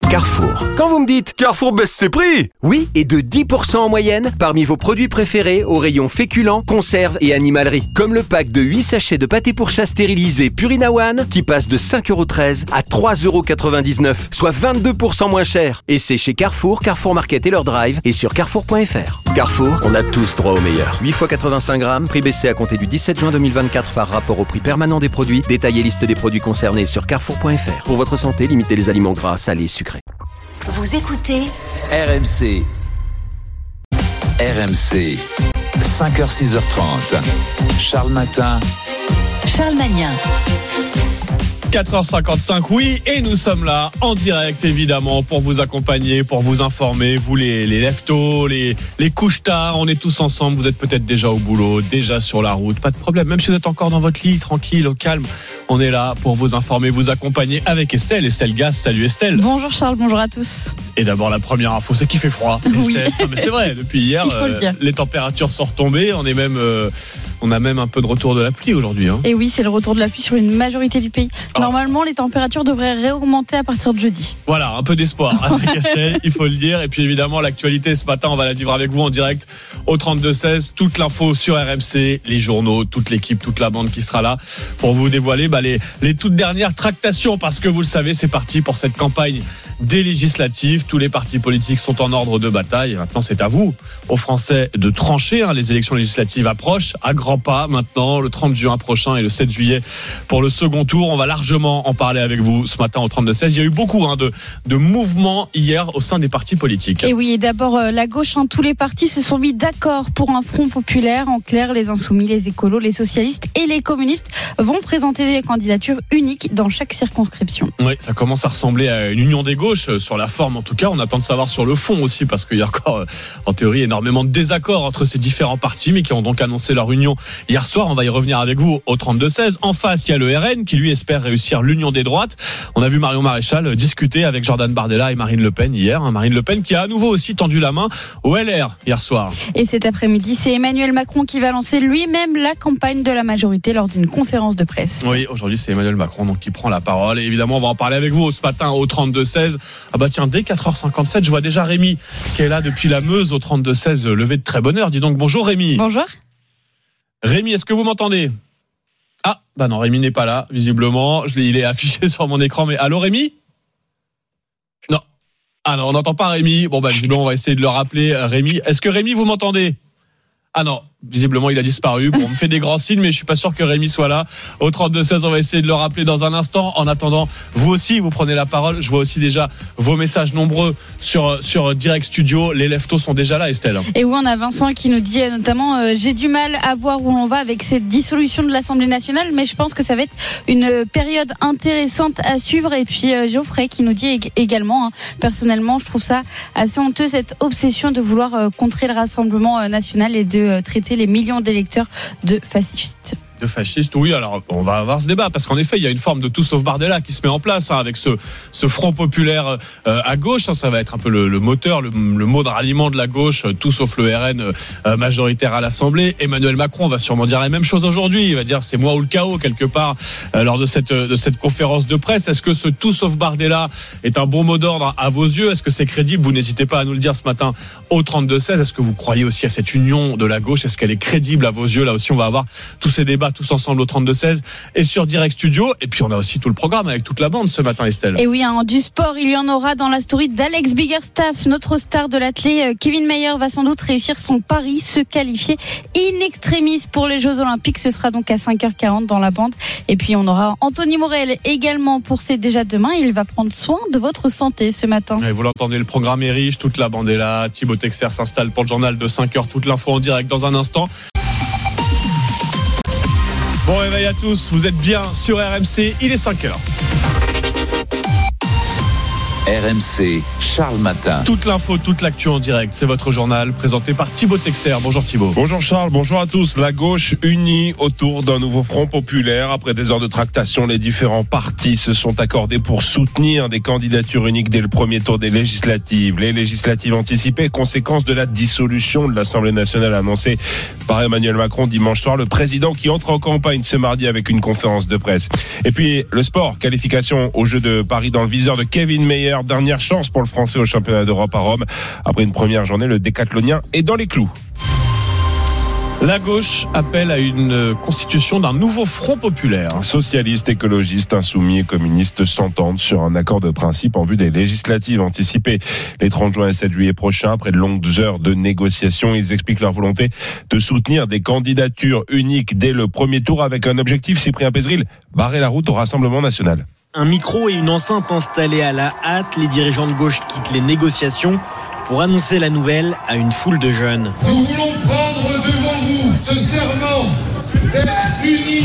Carrefour. Quand vous me dites Carrefour baisse ses prix. oui, et de 10% en moyenne parmi vos produits préférés au rayon féculents, conserves et animalerie. Comme le pack de 8 sachets de pâté pour chat stérilisé Purina One qui passe de 5,13€ à 3,99€, soit 22% moins cher. Et c'est chez Carrefour, Carrefour Market et leur drive et sur carrefour.fr. Carrefour, on a tous droit au meilleur. 8 x 85 grammes, prix baissé à compter du 17 juin 2024 par rapport au prix permanent des produits. Détail et liste des produits concernés sur carrefour.fr. Pour votre santé, limitez les aliments gras, salés, sucrés. Vous écoutez RMC. RMC. 5h, 6h30. Charles Matin. Charles Magnin. 4h55, oui, et nous sommes là en direct évidemment pour vous accompagner, pour vous informer, vous les leftos, les couches tard, on est tous ensemble, vous êtes peut-être déjà au boulot, déjà sur la route, pas de problème, même si vous êtes encore dans votre lit, tranquille, au calme, on est là pour vous informer, vous accompagner avec Estelle Gass. Salut Estelle. Bonjour Charles, bonjour à tous. Et d'abord la première info, c'est qu'il fait froid, Oui. Estelle. Non, mais c'est vrai, depuis hier, les températures sont retombées, on a même un peu de retour de la pluie aujourd'hui. Hein. Et oui, c'est le retour de la pluie sur une majorité du pays. Normalement, les températures devraient réaugmenter à partir de jeudi. Voilà, un peu d'espoir avec Estelle, il faut le dire. Et puis évidemment, l'actualité ce matin, on va la vivre avec vous en direct au 32-16. Toute l'info sur RMC, les journaux, toute l'équipe, toute la bande qui sera là pour vous dévoiler les toutes dernières tractations. Parce que vous le savez, c'est parti pour cette campagne des législatives. Tous les partis politiques sont en ordre de bataille. Et maintenant, c'est à vous, aux Français, de trancher. Les élections législatives approchent à grands pas maintenant, le 30 juin prochain et le 7 juillet pour le second tour. On va largement en parler avec vous ce matin au 32-16. Il y a eu beaucoup de mouvements hier au sein des partis politiques. Et oui, et d'abord la gauche, tous les partis se sont mis d'accord pour un front populaire. En clair, les insoumis, les écolos, les socialistes et les communistes vont présenter des candidatures uniques dans chaque circonscription. Oui, ça commence à ressembler à une union des gauches, sur la forme en tout cas. On attend de savoir sur le fond aussi, parce qu'il y a encore en théorie énormément de désaccords entre ces différents partis, mais qui ont donc annoncé leur union hier soir. On va y revenir avec vous au 32-16. En face, il y a le RN qui lui espère réussir l'union des droites. On a vu Marion Maréchal discuter avec Jordan Bardella et Marine Le Pen hier. Marine Le Pen qui a à nouveau aussi tendu la main au LR hier soir. Et cet après-midi, c'est Emmanuel Macron qui va lancer lui-même la campagne de la majorité lors d'une conférence de presse. Oui, aujourd'hui c'est Emmanuel Macron donc qui prend la parole. Et évidemment, on va en parler avec vous ce matin au 32-16. Ah bah tiens, dès 4h57, je vois déjà Rémi qui est là depuis la Meuse au 32-16, levé de très bonne heure. Dis donc bonjour Rémi. Bonjour. Rémi, est-ce que vous m'entendez ? Ah, bah non, Rémi n'est pas là, visiblement. Il est affiché sur mon écran, mais allô Rémi ? Non. Ah non, on n'entend pas Rémi. Bon, bah visiblement, on va essayer de le rappeler. Rémi, est-ce que Rémi, vous m'entendez ? Ah non, visiblement, il a disparu. Bon, on me fait des grands signes, mais je suis pas sûr que Rémi soit là. Au 32-16, on va essayer de le rappeler dans un instant. En attendant, vous aussi, vous prenez la parole. Je vois aussi déjà vos messages nombreux sur Direct Studio. Les leftos sont déjà là, Estelle. Et oui, on a Vincent qui nous dit notamment j'ai du mal à voir où on va avec cette dissolution de l'Assemblée nationale, mais je pense que ça va être une période intéressante à suivre. Et puis Geoffrey qui nous dit également, personnellement, je trouve ça assez honteux, cette obsession de vouloir contrer le Rassemblement national et de traiter les millions d'électeurs de fascistes. De fascistes, oui, alors on va avoir ce débat parce qu'en effet il y a une forme de tout sauf Bardella qui se met en place avec ce front populaire à gauche, ça va être un peu le moteur, le mot de ralliement de la gauche, tout sauf le RN majoritaire à l'Assemblée. Emmanuel Macron va sûrement dire la même chose aujourd'hui, il va dire c'est moi ou le chaos quelque part lors de cette conférence de presse. Est-ce que ce tout sauf Bardella est un bon mot d'ordre à vos yeux ? Est-ce que c'est crédible ? Vous n'hésitez pas à nous le dire ce matin au 32-16. Est-ce que vous croyez aussi à cette union de la gauche ? Est-ce qu'elle est crédible à vos yeux ? Là aussi on va avoir tous ces débats tous ensemble au 32-16 et sur Direct Studio. Et puis on a aussi tout le programme avec toute la bande ce matin, Estelle. Et oui, du sport, il y en aura dans la story d'Alex Biggerstaff, notre star de l'athlé. Kevin Mayer va sans doute réussir son pari, se qualifier in extremis pour les Jeux Olympiques. Ce sera donc à 5h40 dans la bande. Et puis on aura Anthony Morel également pour C'est déjà demain. Il va prendre soin de votre santé ce matin. Et vous l'entendez, le programme est riche, toute la bande est là. Thibaut Texer s'installe pour le journal de 5h. Toute l'info en direct dans un instant. Bon réveil à tous, vous êtes bien sur RMC, il est 5h. RMC, Charles Matin. Toute l'info, toute l'actu en direct, c'est votre journal présenté par Thibaut Texer. Bonjour Thibaut. Bonjour Charles, bonjour à tous. La gauche unie autour d'un nouveau front populaire. Après des heures de tractation, les différents partis se sont accordés pour soutenir des candidatures uniques dès le premier tour des législatives. Les législatives anticipées, conséquence de la dissolution de l'Assemblée nationale annoncée par Emmanuel Macron dimanche soir. Le président qui entre en campagne ce mardi avec une conférence de presse. Et puis le sport, qualification aux Jeux de Paris dans le viseur de Kevin Mayer. populaire. Dernière chance pour le Français au championnat d'Europe à Rome. Après une première journée, le décathlonien est dans les clous. La gauche appelle à une constitution d'un nouveau front populaire. Socialistes, écologistes, insoumis et communistes s'entendent sur un accord de principe en vue des législatives anticipées les 30 juin et 7 juillet prochains. Après de longues heures de négociations, ils expliquent leur volonté de soutenir des candidatures uniques dès le premier tour avec un objectif, Cyprien Pézeril, barrer la route au Rassemblement national. Un micro et une enceinte installés à la hâte, les dirigeants de gauche quittent les négociations pour annoncer la nouvelle à une foule de jeunes. Nous voulons prendre devant vous ce serment d'être unis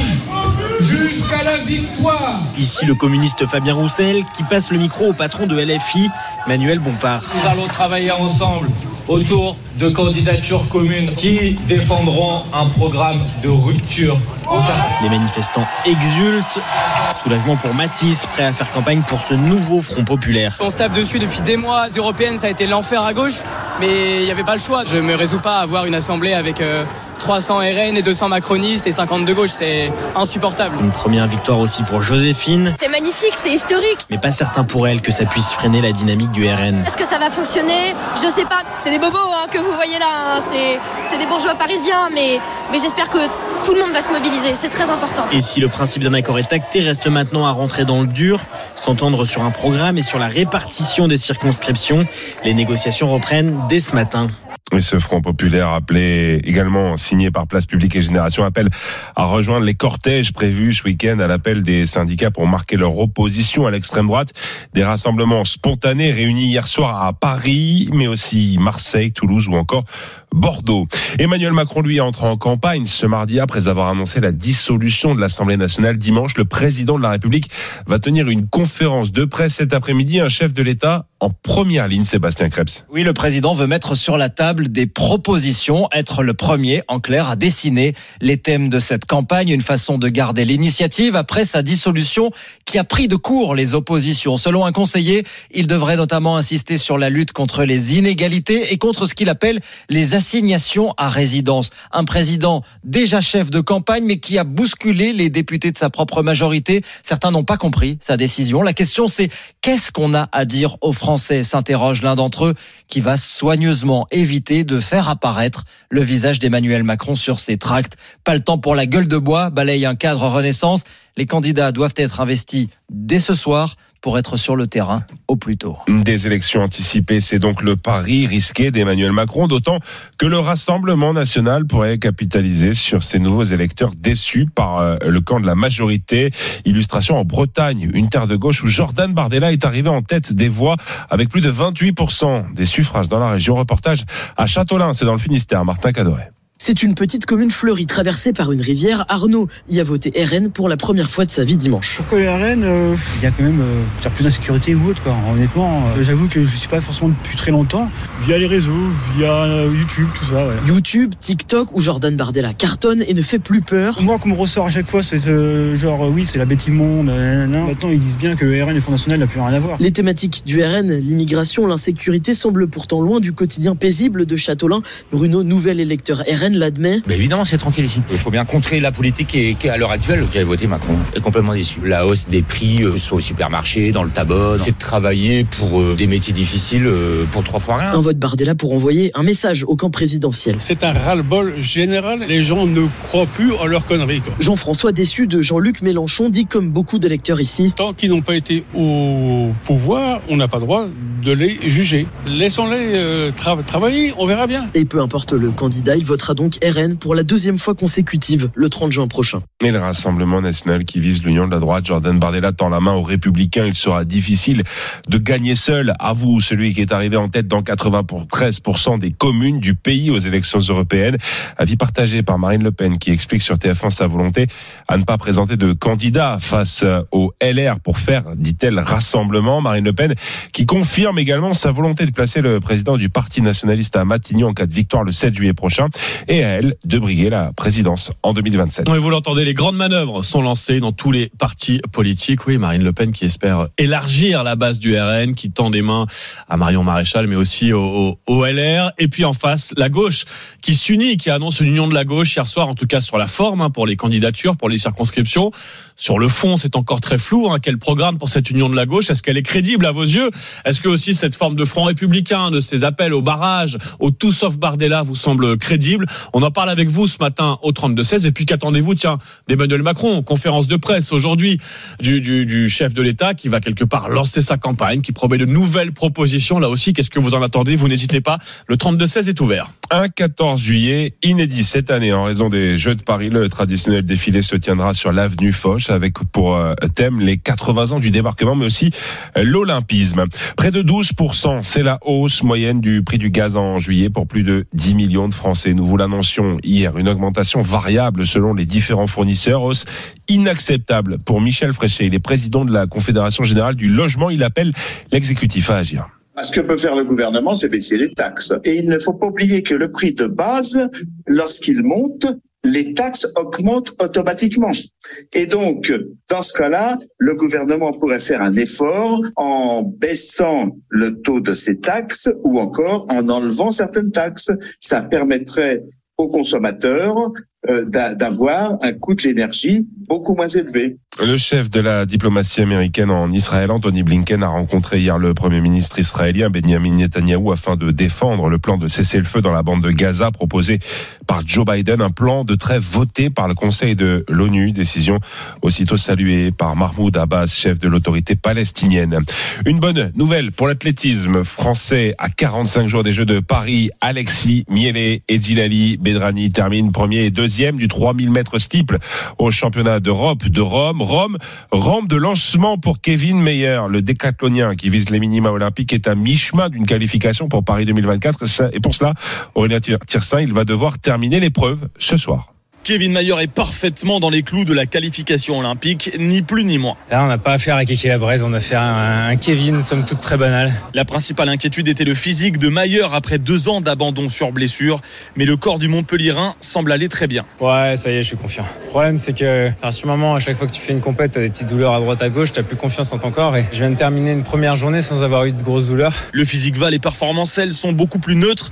jusqu'à la victoire. Ici le communiste Fabien Roussel qui passe le micro au patron de LFI, Manuel Bompard. Nous allons travailler ensemble autour de candidatures communes qui défendront un programme de rupture. Les manifestants exultent. Soulagement pour Mathis, prêt à faire campagne pour ce nouveau front populaire. On se tape dessus depuis des mois. Les européennes, ça a été l'enfer à gauche, mais il n'y avait pas le choix. Je ne me résous pas à avoir une assemblée avec 300 RN et 200 macronistes et 50 de gauche. C'est insupportable. Une première victoire aussi pour Joséphine. C'est magnifique, c'est historique. Mais pas certain pour elle que ça puisse freiner la dynamique du RN. Est-ce que ça va fonctionner ? Je sais pas. C'est des bobos que vous voyez là. C'est des bourgeois parisiens, mais j'espère que tout le monde va se mobiliser. C'est très important. Et si le principe d'un accord est acté, reste maintenant à rentrer dans le dur, s'entendre sur un programme et sur la répartition des circonscriptions. Les négociations reprennent dès ce matin. Et ce Front populaire appelé également signé par Place Publique et Génération appelle à rejoindre les cortèges prévus ce week-end à l'appel des syndicats pour marquer leur opposition à l'extrême droite. Des rassemblements spontanés réunis hier soir à Paris, mais aussi Marseille, Toulouse ou encore Bordeaux. Emmanuel Macron, lui, entre en campagne ce mardi après avoir annoncé la dissolution de l'Assemblée nationale. Dimanche, le président de la République va tenir une conférence de presse cet après-midi. Un chef de l'État en première ligne, Sébastien Krebs. Oui, le président veut mettre sur la table des propositions, être le premier, en clair, à dessiner les thèmes de cette campagne, une façon de garder l'initiative après sa dissolution qui a pris de court les oppositions. Selon un conseiller, il devrait notamment insister sur la lutte contre les inégalités et contre ce qu'il appelle les assignations à résidence. Un président déjà chef de campagne, mais qui a bousculé les députés de sa propre majorité. Certains n'ont pas compris sa décision. La question, c'est qu'est-ce qu'on a à dire aux Français, s'interroge l'un d'entre eux, qui va soigneusement éviter de faire apparaître le visage d'Emmanuel Macron sur ses tracts. Pas le temps pour la gueule de bois, balaye un cadre Renaissance. Les candidats doivent être investis dès ce soir pour être sur le terrain au plus tôt. Des élections anticipées, c'est donc le pari risqué d'Emmanuel Macron, d'autant que le Rassemblement national pourrait capitaliser sur ces nouveaux électeurs déçus par le camp de la majorité. Illustration en Bretagne, une terre de gauche où Jordan Bardella est arrivé en tête des voix avec plus de 28% des suffrages dans la région. Reportage à Châteaulin, c'est dans le Finistère, Martin Cadoret. C'est une petite commune fleurie traversée par une rivière. Arnaud y a voté RN pour la première fois de sa vie dimanche. Pourquoi le RN il y a quand même plus d'insécurité ou autre, quoi. Honnêtement, j'avoue que je ne suis pas forcément depuis très longtemps. Via les réseaux, via YouTube, tout ça. Ouais. YouTube, TikTok, où Jordan Bardella cartonne et ne fait plus peur. Moi, qu'on me ressort à chaque fois, c'est oui, c'est la bête immonde. Maintenant, ils disent bien que le RN et le Front National n'a plus rien à voir. Les thématiques du RN, l'immigration, l'insécurité, semblent pourtant loin du quotidien paisible de Châteaulin. Bruno, nouvel électeur RN, l'admet. Évidemment, c'est tranquille ici. Il faut bien contrer la politique qui est à l'heure actuelle. J'avais voté Macron. Et complètement déçu. La hausse des prix, soit au supermarché, dans le tabac. C'est de travailler pour des métiers difficiles pour 3 fois rien. Un vote Bardella pour envoyer un message au camp présidentiel. C'est un ras-le-bol général. Les gens ne croient plus en leurs conneries, quoi. Jean-François, déçu de Jean-Luc Mélenchon, dit comme beaucoup d'électeurs ici. Tant qu'ils n'ont pas été au pouvoir, on n'a pas le droit de les juger. Laissons-les travailler, on verra bien. Et peu importe le candidat, il votera donc RN pour la 2e fois consécutive, le 30 juin prochain. Et le Rassemblement national qui vise l'union de la droite, Jordan Bardella tend la main aux Républicains. Il sera difficile de gagner seul. À vous, celui qui est arrivé en tête dans 93% des communes du pays aux élections européennes. Avis partagé par Marine Le Pen qui explique sur TF1 sa volonté à ne pas présenter de candidat face au LR pour faire, dit-elle, rassemblement. Marine Le Pen qui confirme confirme également sa volonté de placer le président du Parti nationaliste à Matignon en cas de victoire le 7 juillet prochain et à elle de briguer la présidence en 2027. Oui, vous l'entendez, les grandes manœuvres sont lancées dans tous les partis politiques. Oui, Marine Le Pen qui espère élargir la base du RN, qui tend des mains à Marion Maréchal, mais aussi au LR. Et puis en face, la gauche qui s'unit, qui annonce une union de la gauche hier soir, en tout cas sur la forme, pour les candidatures, pour les circonscriptions. Sur le fond, c'est encore très flou. Quel programme pour cette union de la gauche ? Est-ce qu'elle est crédible à vos yeux ? Est-ce que aussi cette forme de front républicain, de ces appels au barrage, au tout sauf Bardella, vous semble crédible ? On en parle avec vous ce matin au 32-16. Et puis qu'attendez-vous, d'Emmanuel Macron, conférence de presse aujourd'hui du chef de l'État qui va quelque part lancer sa campagne, qui promet de nouvelles propositions. Là aussi, qu'est-ce que vous en attendez ? Vous n'hésitez pas. Le 32-16 est ouvert. Un 14 juillet inédit cette année en raison des Jeux de Paris. Le traditionnel défilé se tiendra sur l'avenue Foch avec pour thème les 80 ans du débarquement, mais aussi l'olympisme. Près de 12%, c'est la hausse moyenne du prix du gaz en juillet pour plus de 10 millions de Français. Nous vous l'annoncions hier, une augmentation variable selon les différents fournisseurs, hausse inacceptable pour Michel Fréchet. Il est président de la Confédération Générale du Logement. Il appelle l'exécutif à agir. Ce que peut faire le gouvernement, c'est baisser les taxes. Et il ne faut pas oublier que le prix de base, lorsqu'il monte, les taxes augmentent automatiquement. Et donc, dans ce cas-là, le gouvernement pourrait faire un effort en baissant le taux de ces taxes ou encore en enlevant certaines taxes. Ça permettrait aux consommateurs d'avoir un coût de l'énergie beaucoup moins élevé. Le chef de la diplomatie américaine en Israël, Anthony Blinken, a rencontré hier le Premier ministre israélien Benjamin Netanyahou afin de défendre le plan de cessez-le-feu dans la bande de Gaza proposé par Joe Biden, un plan de trêve voté par le Conseil de l'ONU, décision aussitôt saluée par Mahmoud Abbas, chef de l'autorité palestinienne. Une bonne nouvelle pour l'athlétisme français à 45 jours des Jeux de Paris. Alexis Miele et Djilali Bedrani terminent premier et deuxième du 3000 mètres steeple au championnat d'Europe de Rome. Rampe de lancement pour Kevin Mayer, le décathlonien qui vise les minima olympiques, est à mi-chemin d'une qualification pour Paris 2024. Et pour cela, Aurélien Tiersin, il va devoir terminer l'épreuve ce soir. Kevin Mayer est parfaitement dans les clous de la qualification olympique, ni plus ni moins. Là, on n'a pas affaire à Keke Labrèze, on a affaire à un Kevin, somme toute très banal. La principale inquiétude était le physique de Mayer après 2 ans d'abandon sur blessure. Mais le corps du Montpellierin semble aller très bien. Ouais, ça y est, je suis confiant. Le problème, c'est que, sur un moment, à chaque fois que tu fais une compète, t'as des petites douleurs à droite à gauche, t'as plus confiance en ton corps. Et je viens de terminer une première journée sans avoir eu de grosses douleurs. Le physique va, les performances, elles, sont beaucoup plus neutres.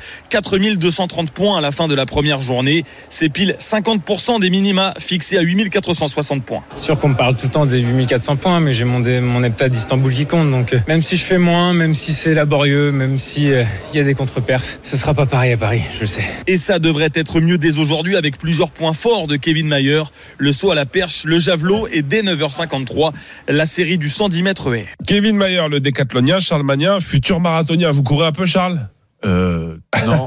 4230 points à la fin de la première journée. C'est pile 50% des minima fixé à 8460 points. Sûr qu'on me parle tout le temps des 8400 points, mais j'ai mon heptade d'Istanbul qui compte. Donc même si je fais moins, même si c'est laborieux, même si y a des contre-perfs, ce sera pas pareil à Paris, je le sais. Et ça devrait être mieux dès aujourd'hui avec plusieurs points forts de Kevin Mayer. Le saut à la perche, le javelot et dès 9h53, la série du 110 mètres haies. Kevin Mayer, le décathlonien, Charles Magnin, futur marathonien. Vous courez un peu, Charles ? Non,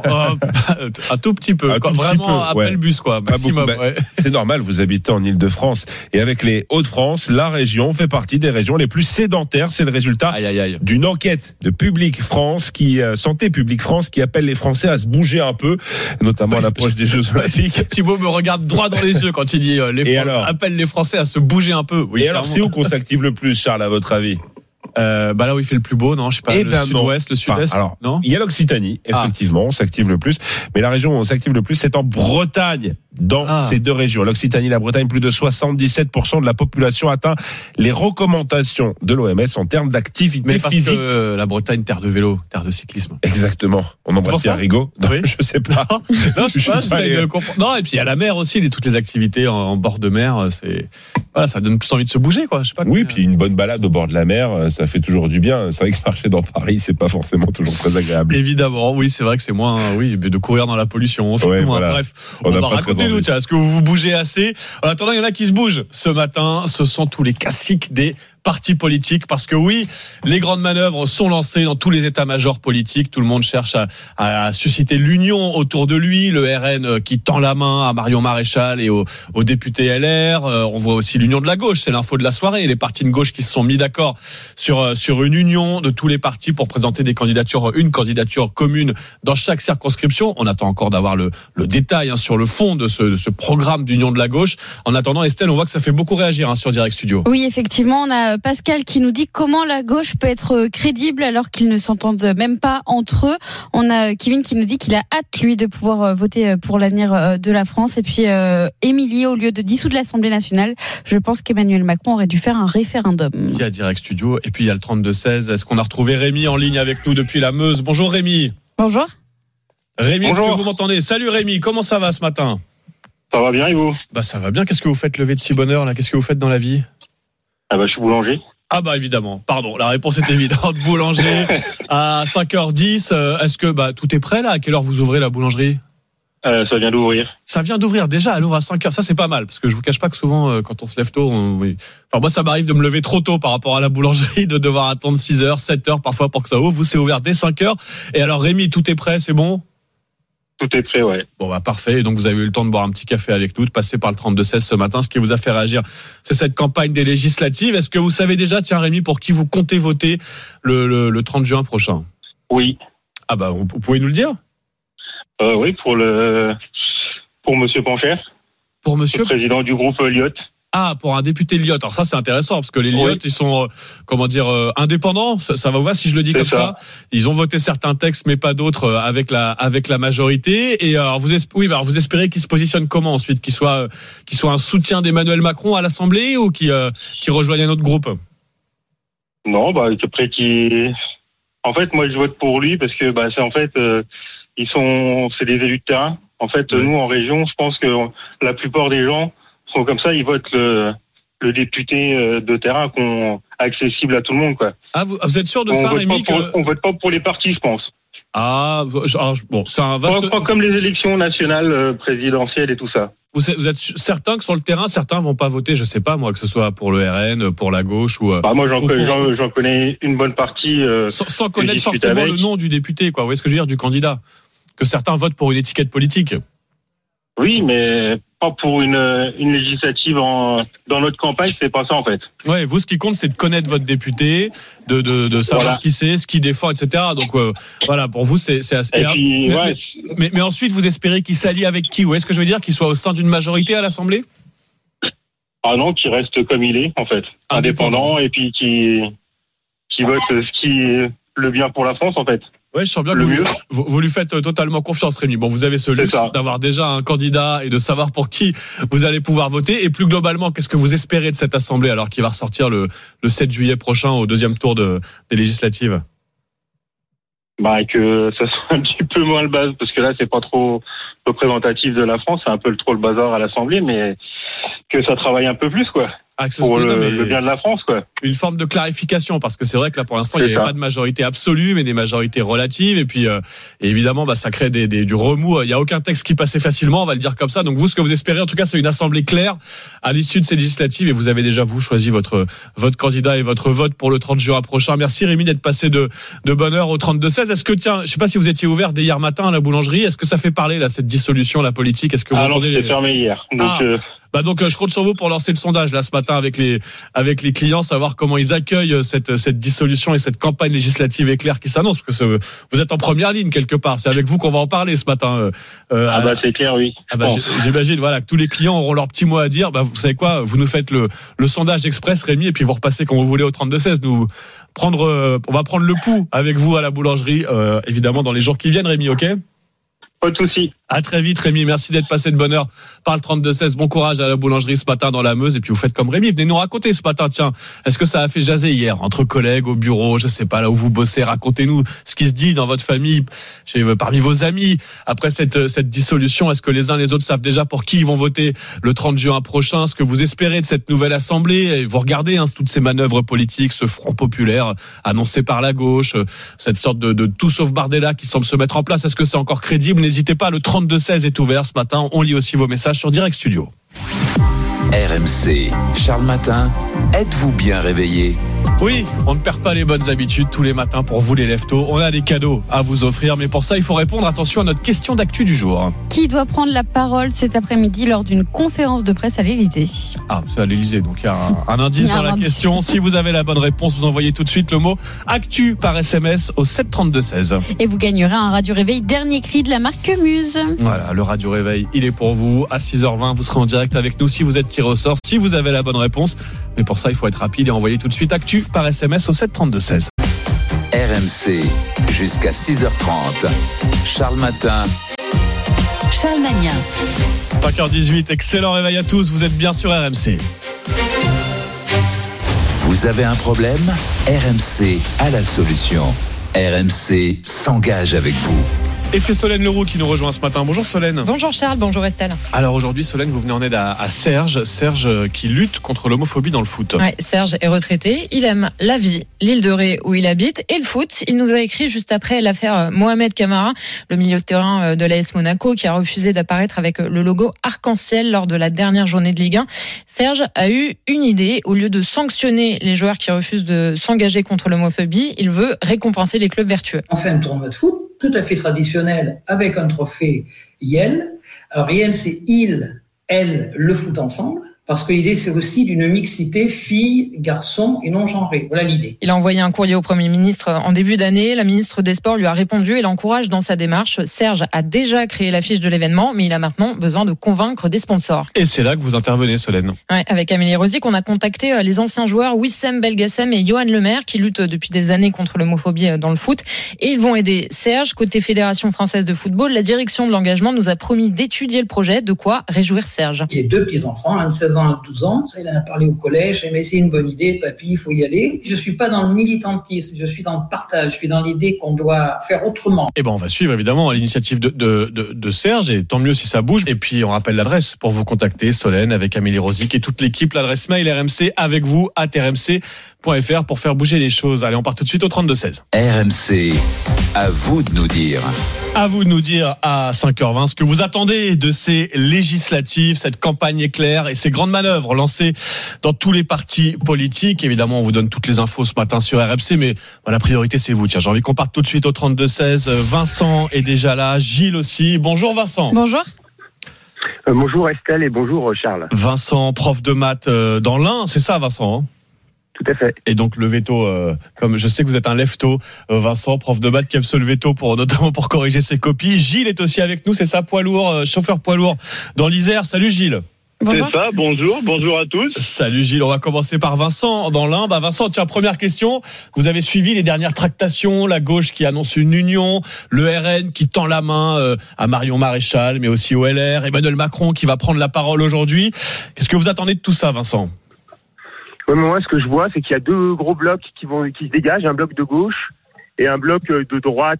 un tout petit peu, vraiment après le bus, quoi, maximum. Ouais. C'est normal, vous habitez en Ile-de-France et avec les Hauts-de-France, la région fait partie des régions les plus sédentaires. C'est le résultat d'une enquête de Public France Santé Publique France qui appelle les Français à se bouger un peu, notamment à l'approche des Jeux Olympiques. Thibaut me regarde droit dans les yeux quand il dit appelle les Français à se bouger un peu. Oui, et alors, c'est où qu'on s'active le plus, Charles, à votre avis? Là où il fait le plus beau, non, je sais pas, le sud-ouest, le sud-est. Alors, non, il y a l'Occitanie, effectivement, on s'active le plus, mais la région où on s'active le plus, c'est en Bretagne. Dans ces deux régions, l'Occitanie et la Bretagne, plus de 77% de la population atteint les recommandations de l'OMS en termes d'activité physique. Que la Bretagne, terre de vélo, terre de cyclisme. Exactement. On embrasse Pierre Rigaud. Oui. Je sais pas. Non, je sais pas. J'essaie de comprendre. Non, et puis il y a la mer aussi, toutes les activités en bord de mer, ça donne plus envie de se bouger, quoi. Je sais pas. Oui, puis une bonne balade au bord de la mer, ça fait toujours du bien. C'est vrai que marcher dans Paris, c'est pas forcément toujours très agréable. Évidemment, oui, c'est vrai que c'est moins, de courir dans la pollution. C'est moins. Voilà. Bref, on va raconter nous. Est-ce que vous vous bougez assez? En attendant, il y en a qui se bougent. Ce matin, ce sont tous les classiques des partis politiques, parce que oui, les grandes manœuvres sont lancées dans tous les états-majors politiques. Tout le monde cherche à susciter l'union autour de lui. Le RN qui tend la main à Marion Maréchal et aux députés LR. On voit aussi l'union de la gauche. C'est l'info de la soirée. Les partis de gauche qui se sont mis d'accord sur une union de tous les partis pour présenter une candidature commune dans chaque circonscription. On attend encore d'avoir le détail sur le fond de ce programme d'union de la gauche. En attendant, Estelle, on voit que ça fait beaucoup réagir sur Direct Studio. Oui, effectivement, on a Pascal qui nous dit comment la gauche peut être crédible alors qu'ils ne s'entendent même pas entre eux. On a Kevin qui nous dit qu'il a hâte, lui, de pouvoir voter pour l'avenir de la France. Et puis Émilie, au lieu de dissoudre l'Assemblée nationale, je pense qu'Emmanuel Macron aurait dû faire un référendum. Il y a Direct Studio et puis il y a le 32-16. Est-ce qu'on a retrouvé Rémi en ligne avec nous depuis la Meuse? Bonjour Rémi. Bonjour. Rémi, est-ce que vous m'entendez? Salut Rémi, comment ça va ce matin? Ça va bien et vous? Bah ça va bien, qu'est-ce que vous faites lever de si bonne heure là? Qu'est-ce que vous faites dans la vie? Ah bah je suis boulanger. Ah bah évidemment, pardon, la réponse est évidente, boulanger à 5h10. Est-ce que tout est prêt là? À quelle heure vous ouvrez la boulangerie? Ça vient d'ouvrir. Ça vient d'ouvrir déjà, elle ouvre à 5h, ça c'est pas mal, parce que je vous cache pas que souvent quand on se lève tôt, enfin moi ça m'arrive de me lever trop tôt par rapport à la boulangerie, de devoir attendre 6h, 7h parfois pour que ça ouvre. Vous, c'est ouvert dès 5h. Et alors Rémi, tout est prêt, c'est bon? Tout est prêt, ouais. Bon bah parfait, et donc vous avez eu le temps de boire un petit café avec nous, de passer par le 32-16 ce matin. Ce qui vous a fait réagir, c'est cette campagne des législatives. Est-ce que vous savez déjà, tiens Rémi, pour qui vous comptez voter le 30 juin prochain? Oui. Ah bah vous pouvez nous le dire? Oui, pour Monsieur Pancher. Pour Monsieur le président du groupe Lyot. Ah, pour un député Lyot. Alors ça c'est intéressant parce que les Lyot, ils sont indépendants. Ça va vous voir si je le dis comme ça. Ils ont voté certains textes mais pas d'autres avec la majorité. Et alors vous espérez qu'ils se positionnent comment ensuite, qu'ils soient un soutien d'Emmanuel Macron à l'Assemblée ou qui rejoignent un autre groupe? Non, après en fait moi je vote pour lui parce que c'est en fait c'est des élus de terrain. En fait, nous en région, je pense que la plupart des gens sont comme ça, ils votent le député de terrain accessible à tout le monde, quoi. Ah, vous êtes sûr de ça, Rémi? On vote pas pour les partis, je pense. Ah, bon, c'est un vaste... Pas comme les élections nationales, présidentielles et tout ça. Vous êtes certain que sur le terrain, certains vont pas voter, je sais pas moi, que ce soit pour le RN, pour la gauche ou... moi j'en connais une bonne partie. Sans connaître forcément le nom du député, quoi. Vous voyez ce que je veux dire, du candidat? Que certains votent pour une étiquette politique. Oui, mais pas pour une législative dans notre campagne, c'est pas ça en fait. Ouais, vous ce qui compte c'est de connaître votre député, de savoir qui c'est, ce qu'il défend, etc. Donc voilà, pour vous c'est assez. Et puis, mais ensuite vous espérez qu'il s'allie avec qui? Ou est-ce que je veux dire qu'il soit au sein d'une majorité à l'Assemblée? Ah non, qu'il reste comme il est en fait, indépendant et puis qui vote ce qui est le bien pour la France en fait. Ouais, je sens bien que vous lui faites totalement confiance, Rémi. Bon, vous avez ce luxe d'avoir déjà un candidat et de savoir pour qui vous allez pouvoir voter. Et plus globalement, qu'est-ce que vous espérez de cette assemblée alors qu'il va ressortir le 7 juillet prochain au deuxième tour des législatives? Que ça soit un petit peu moins le bazar, parce que là c'est pas trop représentatif de la France, c'est un peu trop le bazar à l'Assemblée, mais que ça travaille un peu plus, quoi. Pour le bien de la France, quoi. Une forme de clarification, parce que c'est vrai que là, pour l'instant, il n'y avait pas de majorité absolue, mais des majorités relatives. Et puis, évidemment, ça crée du remous. Il n'y a aucun texte qui passait facilement, on va le dire comme ça. Donc, vous, ce que vous espérez, en tout cas, c'est une assemblée claire à l'issue de ces législatives. Et vous avez déjà, vous, choisi votre candidat et votre vote pour le 30 juin prochain. Merci, Rémi, d'être passé de bonne heure au 32-16. Est-ce que, tiens, je sais pas si vous étiez ouvert dès hier matin à la boulangerie. Est-ce que ça fait parler, là, cette dissolution, la politique? Est-ce que vous entendez c'était fermé hier. Donc, donc je compte sur vous pour lancer le sondage là ce matin avec les clients, savoir comment ils accueillent cette dissolution et cette campagne législative éclair qui s'annonce, parce que vous êtes en première ligne quelque part. C'est avec vous qu'on va en parler ce matin. C'est clair, oui. J'imagine que tous les clients auront leur petit mot à dire. Vous savez quoi, vous nous faites le sondage express, Rémi, et puis vous repassez quand vous voulez au 32-16. On va prendre le pouls avec vous à la boulangerie, évidemment dans les jours qui viennent, Rémi, ok? Pas de souci. À très vite, Rémi. Merci d'être passé de bonne heure par le 32-16. Bon courage à la boulangerie ce matin dans la Meuse. Et puis vous faites comme Rémi. Venez nous raconter ce matin. Tiens, est-ce que ça a fait jaser hier entre collègues au bureau? Je sais pas, là où vous bossez. Racontez-nous ce qui se dit dans votre famille, parmi vos amis. Après cette dissolution, est-ce que les uns les autres savent déjà pour qui ils vont voter le 30 juin prochain? Ce que vous espérez de cette nouvelle assemblée? Et vous regardez toutes ces manœuvres politiques, ce front populaire annoncé par la gauche, cette sorte de tout sauf Bardella qui semble se mettre en place. Est-ce que c'est encore crédible? N'hésitez pas, le 32-16 est ouvert ce matin. On lit aussi vos messages sur Direct Studio. RMC, Charles Matin, êtes-vous bien réveillé? Oui, on ne perd pas les bonnes habitudes tous les matins pour vous les leftos. On a des cadeaux à vous offrir, mais pour ça, il faut répondre, attention, à notre question d'actu du jour. Qui doit prendre la parole cet après-midi lors d'une conférence de presse à l'Élysée? Ah, c'est à l'Élysée, donc il y a un indice dans la question. Si vous avez la bonne réponse, vous envoyez tout de suite le mot actu par SMS au 732-16. Et vous gagnerez un Radio Réveil dernier cri de la marque Muse. Voilà, le Radio Réveil, il est pour vous. À 6h20, vous serez en direct avec nous si vous êtes tiré au sort, si vous avez la bonne réponse. Mais pour ça, il faut être rapide et envoyer tout de suite actu par SMS au 732-16. RMC, jusqu'à 6h30. Charles Matin. Charles Magnin. 5h18, excellent réveil à tous, vous êtes bien sur RMC. Vous avez un problème? RMC a la solution. RMC s'engage avec vous. Et c'est Solène Leroux qui nous rejoint ce matin. Bonjour Solène. Bonjour Charles, bonjour Estelle. Alors aujourd'hui Solène, vous venez en aide à Serge qui lutte contre l'homophobie dans le foot. Ouais, Serge est retraité, il aime la vie, l'île de Ré où il habite et le foot. Il nous a écrit juste après l'affaire Mohamed Camara, le milieu de terrain de l'AS Monaco qui a refusé d'apparaître avec le logo arc-en-ciel lors de la dernière journée de Ligue 1. Serge a eu une idée, au lieu de sanctionner les joueurs qui refusent de s'engager contre l'homophobie, il veut récompenser les clubs vertueux. On fait un tournoi de foot tout à fait traditionnel avec un trophée YEL. Alors YEL, c'est il, elle, le foot ensemble, parce que l'idée, c'est aussi d'une mixité filles, garçons et non genrés. Voilà l'idée. Il a envoyé un courrier au Premier ministre en début d'année. La ministre des Sports lui a répondu et l'encourage dans sa démarche. Serge a déjà créé l'affiche de l'événement, mais il a maintenant besoin de convaincre des sponsors. Et c'est là que vous intervenez, Solène. Ouais, avec Amélie Rosic, on a contacté les anciens joueurs Wissem Belgassem et Johan Lemaire qui luttent depuis des années contre l'homophobie dans le foot. Et ils vont aider Serge. Côté Fédération française de football, la direction de l'engagement nous a promis d'étudier le projet, de quoi réjouir Serge. J'ai 2 petits-enfants, un de 16 ans et 12 ans. Ça, il en a parlé au collège. Mais c'est une bonne idée, papy, il faut y aller. Je suis pas dans le militantisme, je suis dans le partage. Je suis dans l'idée qu'on doit faire autrement. Et ben, on va suivre évidemment l'initiative de Serge et tant mieux si ça bouge. Et puis, on rappelle l'adresse pour vous contacter, Solène, avec Amélie Rosic et toute l'équipe. L'adresse mail RMC avec vous, @rmc.fr pour faire bouger les choses. Allez, on part tout de suite au 32-16. RMC, à vous de nous dire. À vous de nous dire à 5h20 ce que vous attendez de ces législatives, cette campagne éclair et ces grandes manœuvres lancées dans tous les partis politiques. Évidemment, on vous donne toutes les infos ce matin sur RMC, mais la priorité c'est vous. Tiens, j'ai envie qu'on parte tout de suite au 32-16. Vincent est déjà là, Gilles aussi. Bonjour Vincent. Bonjour. Bonjour Estelle et bonjour Charles. Vincent, prof de maths dans l'Ain, c'est ça Vincent, hein? Tout à fait. Et donc le veto, comme je sais que vous êtes un lefto, Vincent, prof de maths qui aime se le veto notamment pour corriger ses copies. Gilles est aussi avec nous, c'est ça, poids lourd, chauffeur poids lourd dans l'Isère. Salut Gilles. Bonjour. C'est ça, bonjour à tous. Salut Gilles, on va commencer par Vincent dans l'Ain. Vincent, tiens, première question, vous avez suivi les dernières tractations, la gauche qui annonce une union, le RN qui tend la main à Marion Maréchal, mais aussi au LR, Emmanuel Macron qui va prendre la parole aujourd'hui. Qu'est-ce que vous attendez de tout ça, Vincent ? Ouais, mais moi, ce que je vois, c'est qu'il y a 2 gros blocs qui se dégagent, un bloc de gauche et un bloc de droite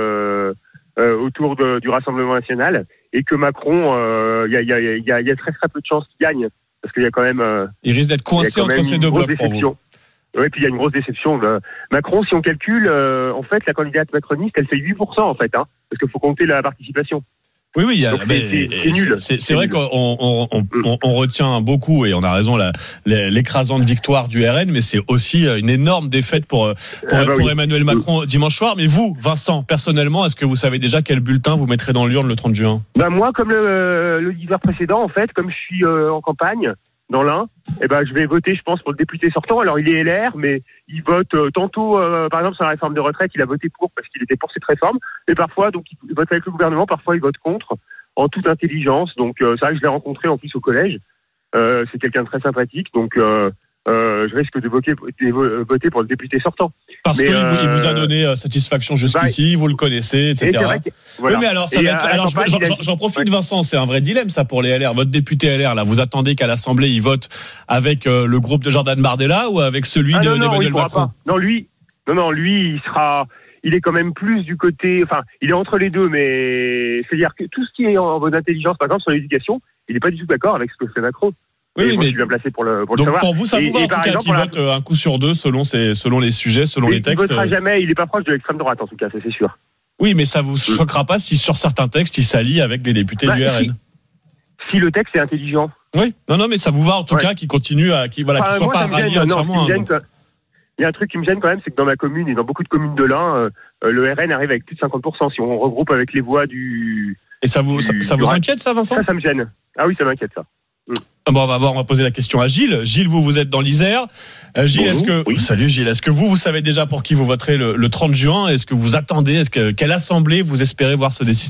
autour du Rassemblement national, et que Macron, il y a très très peu de chances qu'il gagne, parce qu'il y a quand même. Il risque d'être coincé entre ces 2 blocs pour vous. Oui, puis il y a une grosse déception. Macron, si on calcule, en fait, la candidate macroniste, elle fait 8%, en fait, parce qu'il faut compter la participation. Oui, donc c'est nul. C'est vrai qu'on retient beaucoup, et on a raison, l'écrasante victoire du RN, mais c'est aussi une énorme défaite pour Emmanuel Macron dimanche soir. Mais vous, Vincent, personnellement, est-ce que vous savez déjà quel bulletin vous mettrez dans l'urne le 30 juin ? Moi, comme l'hiver précédent, en fait, comme je suis en campagne dans l'Ain, je vais voter, je pense, pour le député sortant. Alors, il est LR, mais il vote tantôt, par exemple, sur la réforme de retraite, il a voté pour parce qu'il était pour cette réforme. Et parfois, donc, il vote avec le gouvernement, parfois, il vote contre, en toute intelligence. Donc, c'est vrai que je l'ai rencontré, en plus, au collège. C'est quelqu'un de très sympathique. Donc, je risque de voter pour le député sortant. Parce qu'il vous a donné satisfaction jusqu'ici, vous le connaissez, etc. Voilà. Oui, mais alors, j'en profite, Vincent, c'est un vrai dilemme, ça, pour les LR. Votre député LR, là, vous attendez qu'à l'Assemblée, il vote avec le groupe de Jordan Bardella ou avec celui d'Emmanuel Macron ? Non, lui, il est quand même plus du côté, il est entre les deux, mais c'est-à-dire que tout ce qui est en bonne intelligence, par exemple, sur l'éducation, il n'est pas du tout d'accord avec ce que fait Macron. Oui, mais je suis bien placé pour le donc savoir. Pour vous, ça vous va en tout cas qu'il vote un coup sur 2 selon les sujets, selon les textes. Il votera jamais, il n'est pas proche de l'extrême droite en tout cas, ça c'est sûr. Oui, mais ça vous choquera pas si sur certains textes il s'allie avec des députés du RN. Si le texte est intelligent. Oui, non, mais ça vous va en tout cas qu'il continue il ne soit pas rallié entièrement. Il il y a un truc qui me gêne quand même, c'est que dans ma commune et dans beaucoup de communes de l'Ain, le RN arrive avec plus de 50%. Si on regroupe avec les voix du... Et ça vous inquiète, ça, Vincent ? Ça me gêne. Ah oui, ça m'inquiète, ça. Bon, on va poser la question à Gilles. Gilles, vous êtes dans l'Isère. Gilles, Salut Gilles, est-ce que vous savez déjà pour qui vous voterez le 30 juin ? Est-ce que vous attendez ? Quelle assemblée vous espérez voir se dessiner ?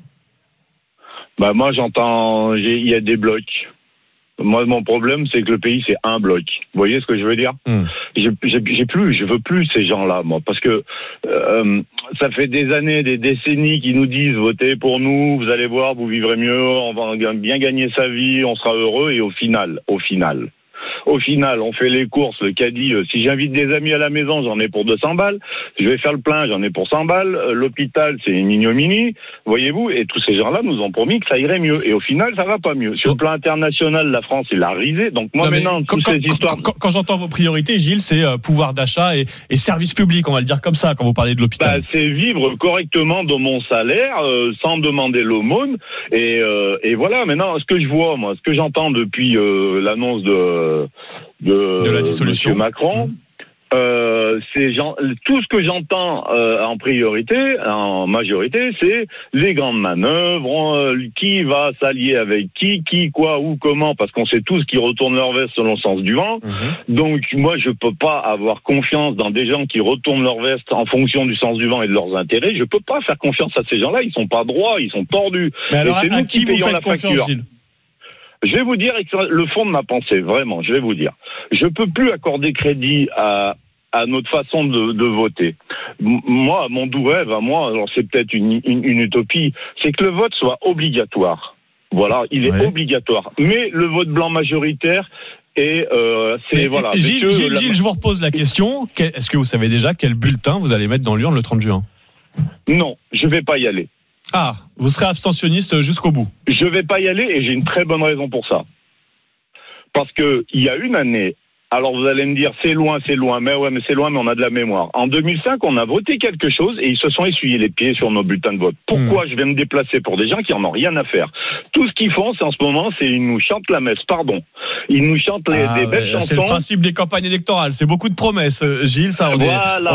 Moi, j'entends, il y a des blocs. Moi, mon problème, c'est que le pays, c'est un bloc. Vous voyez ce que je veux dire ? Je veux plus ces gens-là, moi, parce que ça fait des années, des décennies qu'ils nous disent votez pour nous, vous allez voir, vous vivrez mieux, on va bien gagner sa vie, on sera heureux, et au final, on fait les courses, le caddie, si j'invite des amis à la maison, j'en ai pour 200 balles, je vais faire le plein, j'en ai pour 100 balles, l'hôpital, c'est une ignominie, voyez-vous, et tous ces gens-là nous ont promis que ça irait mieux, et au final, ça va pas mieux. Sur le plan international, la France est la risée, donc moi maintenant, toutes ces histoires... Quand j'entends vos priorités, Gilles, c'est pouvoir d'achat et services publics, on va le dire comme ça, quand vous parlez de l'hôpital. C'est vivre correctement de mon salaire, sans demander l'aumône, et voilà, maintenant, ce que je vois, moi, ce que j'entends depuis l'annonce de la dissolution M. Macron, tout ce que j'entends en priorité, en majorité, c'est les grandes manœuvres, qui va s'allier avec qui, quoi, où, comment, parce qu'on sait tous qu'ils retournent leur veste selon le sens du vent. Donc moi, je peux pas avoir confiance dans des gens qui retournent leur veste en fonction du sens du vent et de leurs intérêts. Je peux pas faire confiance à ces gens-là. Ils sont pas droits, ils sont tordus. Mais alors, et c'est à nous qui vous payons faites la facture. confiance, Gilles ? Je vais vous dire le fond de ma pensée, vraiment, je vais vous dire. Je peux plus accorder crédit à notre façon de voter. Moi, mon doux rêve, à moi, alors c'est peut-être une utopie, c'est que le vote soit obligatoire. Voilà, il est obligatoire. Mais le vote blanc majoritaire, et voilà. Gilles, je vous repose la question. Est-ce que vous savez déjà quel bulletin vous allez mettre dans l'urne le 30 juin ? Non, je vais pas y aller. Ah, vous serez abstentionniste jusqu'au bout. Je vais pas y aller et j'ai une très bonne raison pour ça. Parce que il y a une année, alors vous allez me dire c'est loin, mais c'est loin, mais on a de la mémoire. En 2005, on a voté quelque chose et ils se sont essuyés les pieds sur nos bulletins de vote. Pourquoi je vais me déplacer pour des gens qui en ont rien à faire ? Tout ce qu'ils font, c'est en ce moment, c'est ils nous chantent la messe, pardon. Ils nous chantent des belles chansons. C'est le principe des campagnes électorales, c'est beaucoup de promesses, Gilles, ça on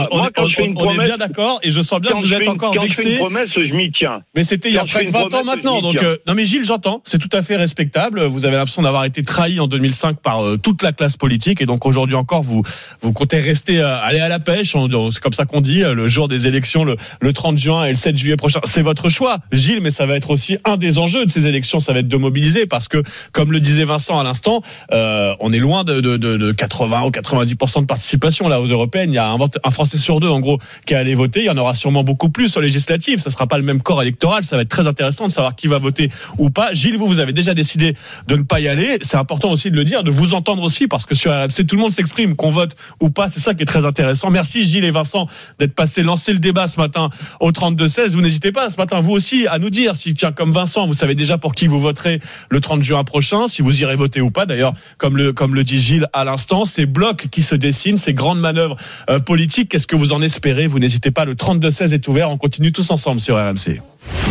est bien d'accord et je sens bien que vous êtes encore vexé. Quand je fais une promesse, je m'y tiens. Mais c'était il y a près de 20 ans maintenant, donc non mais Gilles, j'entends, c'est tout à fait respectable. Vous avez l'impression d'avoir été trahi en 2005 par toute la classe politique et donc aujourd'hui encore vous comptez rester aller à la pêche, c'est comme ça qu'on dit, le jour des élections le 30 juin et le 7 juillet prochain. C'est votre choix, Gilles, mais ça va être aussi un des enjeux de ces élections, ça va être de mobiliser parce que comme le disait Vincent à l'instant, on est loin de 80 ou 90% de participation là aux européennes. Il y a un Français sur deux en gros qui est allé voter. Il y en aura sûrement beaucoup plus sur législatives. Ça sera pas le même corps électoral. Ça va être très intéressant de savoir qui va voter ou pas. Gilles, vous avez déjà décidé de ne pas y aller. C'est important aussi de le dire, de vous entendre aussi parce que sur RMC tout le monde s'exprime, qu'on vote ou pas. C'est ça qui est très intéressant. Merci Gilles et Vincent d'être passés lancer le débat ce matin au 32-16. Vous n'hésitez pas ce matin vous aussi à nous dire si tiens comme Vincent vous savez déjà pour qui vous voterez le 30 juin prochain, si vous irez voter ou pas. D'ailleurs comme le dit Gilles à l'instant, ces blocs qui se dessinent, ces grandes manœuvres politiques, qu'est-ce que vous en espérez ? Vous n'hésitez pas, le 32-16 est ouvert, on continue tous ensemble sur RMC.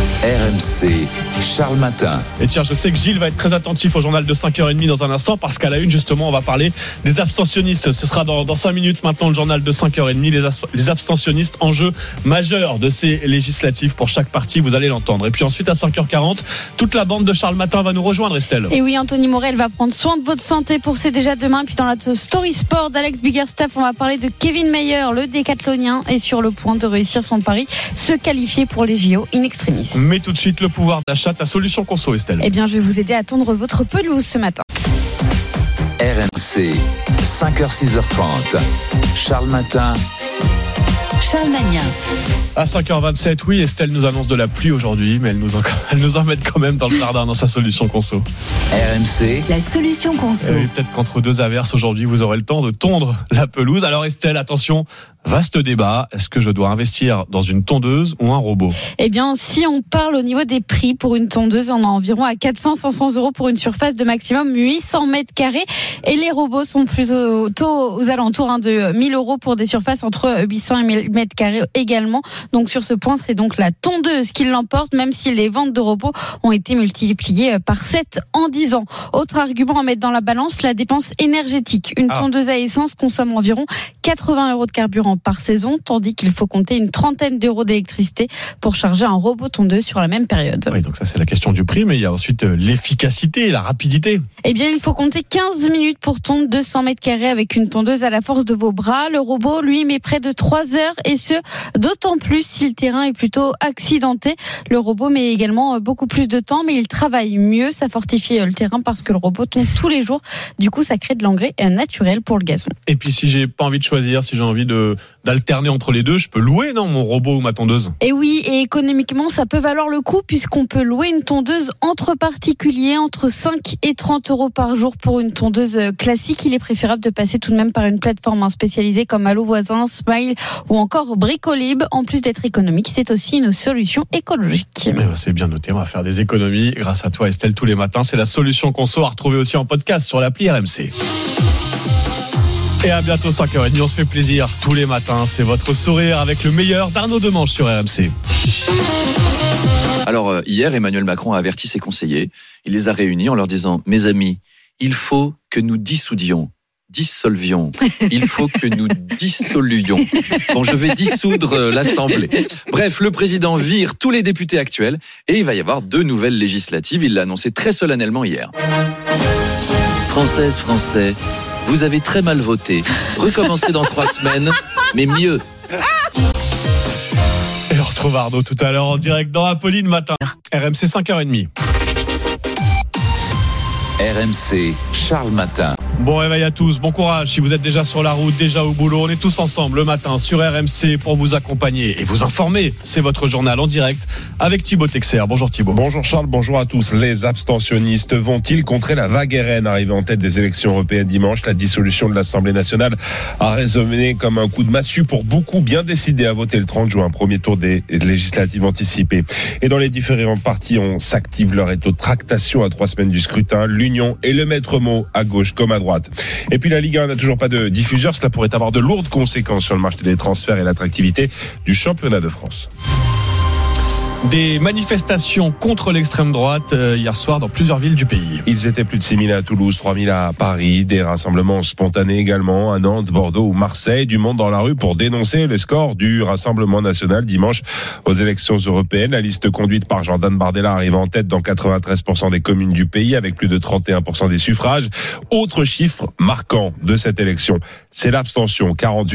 RMC, Charles Matin. Et tiens, je sais que Gilles va être très attentif au journal de 5h30 dans un instant, parce qu'à la une, justement, on va parler des abstentionnistes. Ce sera dans 5 minutes maintenant le journal de 5h30, les abstentionnistes, enjeu majeur de ces législatives pour chaque parti, vous allez l'entendre. Et puis ensuite, à 5h40, toute la bande de Charles Matin va nous rejoindre, Estelle. Et oui, Anthony Morel va prendre soin de votre santé pour C'est déjà demain. Puis dans la story sport d'Alex Biggerstaff, on va parler de Kevin Mayer, le décathlonien, est sur le point de réussir son pari, se qualifier pour les JO in extremis. Mais tout de suite, le pouvoir d'achat, ta solution conso, Estelle. Eh bien, je vais vous aider à tondre votre pelouse ce matin. RMC, 5h, 6h30. Charles Matin. Charles Magnin. À 5h27, oui, Estelle nous annonce de la pluie aujourd'hui, mais elle nous en met quand même dans le jardin, dans sa solution conso. RMC, la solution conso. Oui, peut-être qu'entre deux averses aujourd'hui, vous aurez le temps de tondre la pelouse. Alors Estelle, attention, vaste débat. Est-ce que je dois investir dans une tondeuse ou un robot ? Eh bien, si on parle au niveau des prix pour une tondeuse, on est environ à 400-500 € pour une surface de maximum 800 mètres carrés. Et les robots sont plutôt aux alentours de 1000 € pour des surfaces entre 800 et 1000 mètres carrés également. Donc sur ce point, c'est donc la tondeuse qui l'emporte, même si les ventes de robots ont été multipliées par 7 en 10 ans. Autre argument à mettre dans la balance, la dépense énergétique. Une tondeuse à essence consomme environ 80 € de carburant par saison, tandis qu'il faut compter une trentaine d'euros d'électricité pour charger un robot tondeuse sur la même période. Oui, donc ça c'est la question du prix, mais il y a ensuite l'efficacité et la rapidité. Eh bien, il faut compter 15 minutes pour tondre 200 mètres carrés avec une tondeuse à la force de vos bras. Le robot, lui, met près de 3 heures, et ce, d'autant plus si le terrain est plutôt accidenté. Le robot met également beaucoup plus de temps, mais il travaille mieux. Ça fortifie le terrain parce que le robot tonde tous les jours. Du coup, ça crée de l'engrais naturel pour le gazon. Et puis, si j'ai pas envie de choisir, si j'ai envie d'alterner entre les deux, je peux louer, non, mon robot ou ma tondeuse? Et oui, et économiquement, ça peut valoir le coup puisqu'on peut louer une tondeuse entre particuliers entre 5 et 30 € par jour pour une tondeuse classique. Il est préférable de passer tout de même par une plateforme spécialisée comme Allo Voisin, Smile ou encore Bricolib. En plus d'être économique, c'est aussi une solution écologique. Mais c'est bien noté, on va faire des économies grâce à toi Estelle tous les matins. C'est la solution conso à retrouver aussi en podcast sur l'appli RMC. Et à bientôt 5h30, on se fait plaisir tous les matins. C'est votre sourire avec le meilleur d'Arnaud Demange sur RMC. Alors hier, Emmanuel Macron a averti ses conseillers. Il les a réunis en leur disant: mes amis, il faut que nous dissolvions. Il faut que nous dissoluions. Bon, je vais dissoudre l'Assemblée. Bref, le président vire tous les députés actuels et il va y avoir 2 nouvelles législatives. Il l'a annoncé très solennellement hier. Françaises, Français, vous avez très mal voté. Recommencez dans 3 semaines, mais mieux. Et on retrouve Arnaud tout à l'heure en direct dans Apolline matin. RMC 5h30. RMC, Charles Matin. Bon réveil à tous, bon courage si vous êtes déjà sur la route, déjà au boulot. On est tous ensemble le matin sur RMC pour vous accompagner et vous informer. C'est votre journal en direct avec Thibaut Texer. Bonjour Thibaut. Bonjour Charles, bonjour à tous. Les abstentionnistes vont-ils contrer la vague RN arrivée en tête des élections européennes dimanche? La dissolution de l'Assemblée nationale a résonné comme un coup de massue pour beaucoup bien décidés à voter le 30 juin, premier tour des législatives anticipées. Et dans les différents partis, on s'active leur étau de tractation à 3 semaines du scrutin. L'Union est le maître mot à gauche comme à droite. Et puis la Ligue 1 n'a toujours pas de diffuseur. Cela pourrait avoir de lourdes conséquences sur le marché des transferts et l'attractivité du championnat de France. Des manifestations contre l'extrême droite hier soir dans plusieurs villes du pays. Ils étaient plus de 6 000 à Toulouse, 3 000 à Paris, des rassemblements spontanés également à Nantes, Bordeaux ou Marseille, du monde dans la rue pour dénoncer le score du Rassemblement national dimanche aux élections européennes. La liste conduite par Jordan Bardella arrive en tête dans 93% des communes du pays avec plus de 31% des suffrages. Autre chiffre marquant de cette élection, c'est l'abstention.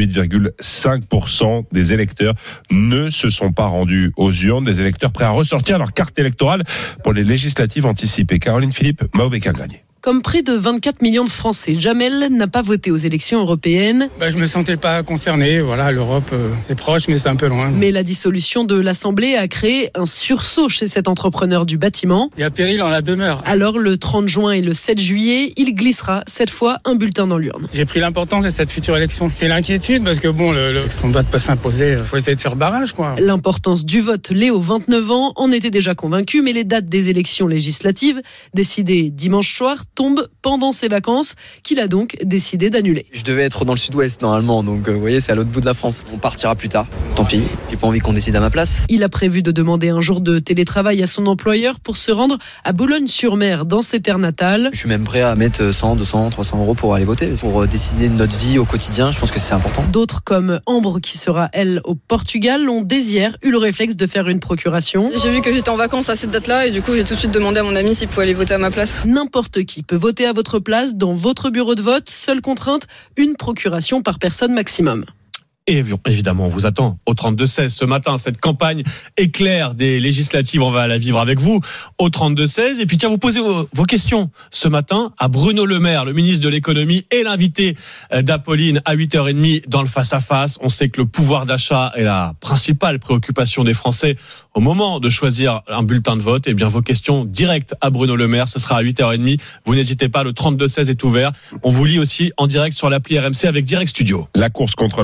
48,5% des électeurs ne se sont pas rendus aux urnes, des électeurs prêts à ressortir leur carte électorale pour les législatives anticipées. Caroline Philippe, Maobéka-Granier. Comme près de 24 millions de Français, Jamel n'a pas voté aux élections européennes. Je me sentais pas concerné. Voilà, l'Europe, c'est proche, mais c'est un peu loin. Mais la dissolution de l'Assemblée a créé un sursaut chez cet entrepreneur du bâtiment. Il y a péril en la demeure. Alors, le 30 juin et le 7 juillet, il glissera cette fois un bulletin dans l'urne. J'ai pris l'importance de cette future élection. C'est l'inquiétude, parce que l'extrême droite peut s'imposer. Il faut essayer de faire barrage, quoi. L'importance du vote, Léo, 29 ans, en était déjà convaincu, mais les dates des élections législatives, décidées dimanche soir, tombe pendant ses vacances, qu'il a donc décidé d'annuler. Je devais être dans le sud-ouest normalement, donc vous voyez, c'est à l'autre bout de la France. On partira plus tard, tant pis, j'ai pas envie qu'on décide à ma place. Il a prévu de demander un jour de télétravail à son employeur pour se rendre à Boulogne-sur-Mer, dans ses terres natales. Je suis même prêt à mettre 100, 200, 300 € pour aller voter, pour décider de notre vie au quotidien, je pense que c'est important. D'autres, comme Ambre, qui sera, elle, au Portugal, ont dès hier eu le réflexe de faire une procuration. J'ai vu que j'étais en vacances à cette date-là et du coup j'ai tout de suite demandé à mon ami s'il pouvait aller voter à ma place. N'importe qui peut voter à votre place dans votre bureau de vote. Seule contrainte, une procuration par personne maximum. Et évidemment, on vous attend au 32-16 ce matin. Cette campagne éclair des législatives, on va la vivre avec vous au 32-16. Et puis tiens, vous posez vos questions ce matin à Bruno Le Maire, le ministre de l'économie et l'invité d'Apolline à 8h30 dans le face-à-face. On sait que le pouvoir d'achat est la principale préoccupation des Français au moment de choisir un bulletin de vote. Et bien vos questions directes à Bruno Le Maire, ce sera à 8h30. Vous n'hésitez pas, le 32-16 est ouvert. On vous lit aussi en direct sur l'appli RMC avec Direct Studio. La course contre la montre est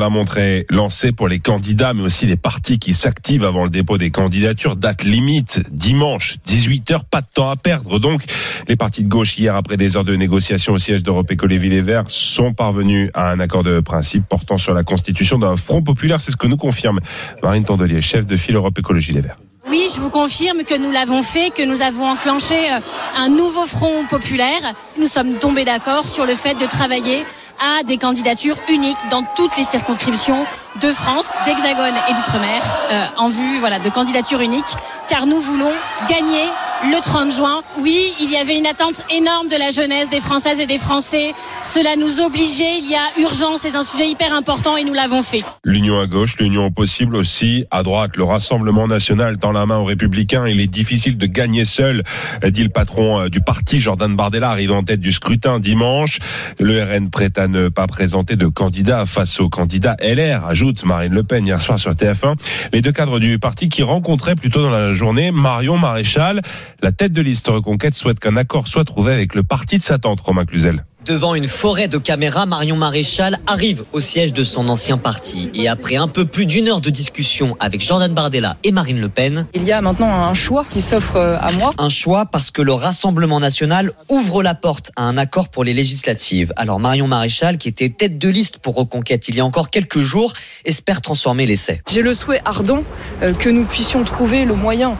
est lancé pour les candidats, mais aussi les partis qui s'activent avant le dépôt des candidatures. Date limite, dimanche, 18h, pas de temps à perdre. Donc, les partis de gauche, hier, après des heures de négociation au siège d'Europe Écologie Les Verts, sont parvenus à un accord de principe portant sur la constitution d'un front populaire. C'est ce que nous confirme Marine Tondelier, chef de file Europe Écologie Les Verts. Oui, je vous confirme que nous l'avons fait, que nous avons enclenché un nouveau front populaire. Nous sommes tombés d'accord sur le fait de travailler à des candidatures uniques dans toutes les circonscriptions de France, d'Hexagone et d'Outre-mer, en vue de candidatures uniques, car nous voulons gagner le 30 juin. Oui, il y avait une attente énorme de la jeunesse, des Françaises et des Français. Cela nous obligeait, il y a urgence, c'est un sujet hyper important et nous l'avons fait. L'union à gauche, l'union au possible aussi à droite. Le Rassemblement national tend la main aux Républicains. Il est difficile de gagner seul, dit le patron du parti, Jordan Bardella, arrivé en tête du scrutin dimanche. Le RN prêt à ne pas présenter de candidat face au candidat LR, ajoute Marine Le Pen hier soir sur TF1. Les deux cadres du parti qui rencontraient plutôt dans la journée Marion Maréchal. La tête de liste Reconquête souhaite qu'un accord soit trouvé avec le parti de sa tante, Romain Cluzel. Devant une forêt de caméras, Marion Maréchal arrive au siège de son ancien parti. Et après un peu plus d'une heure de discussion avec Jordan Bardella et Marine Le Pen, il y a maintenant un choix qui s'offre à moi. Un choix parce que le Rassemblement national ouvre la porte à un accord pour les législatives. Alors Marion Maréchal, qui était tête de liste pour Reconquête il y a encore quelques jours, espère transformer l'essai. J'ai le souhait ardent que nous puissions trouver le moyen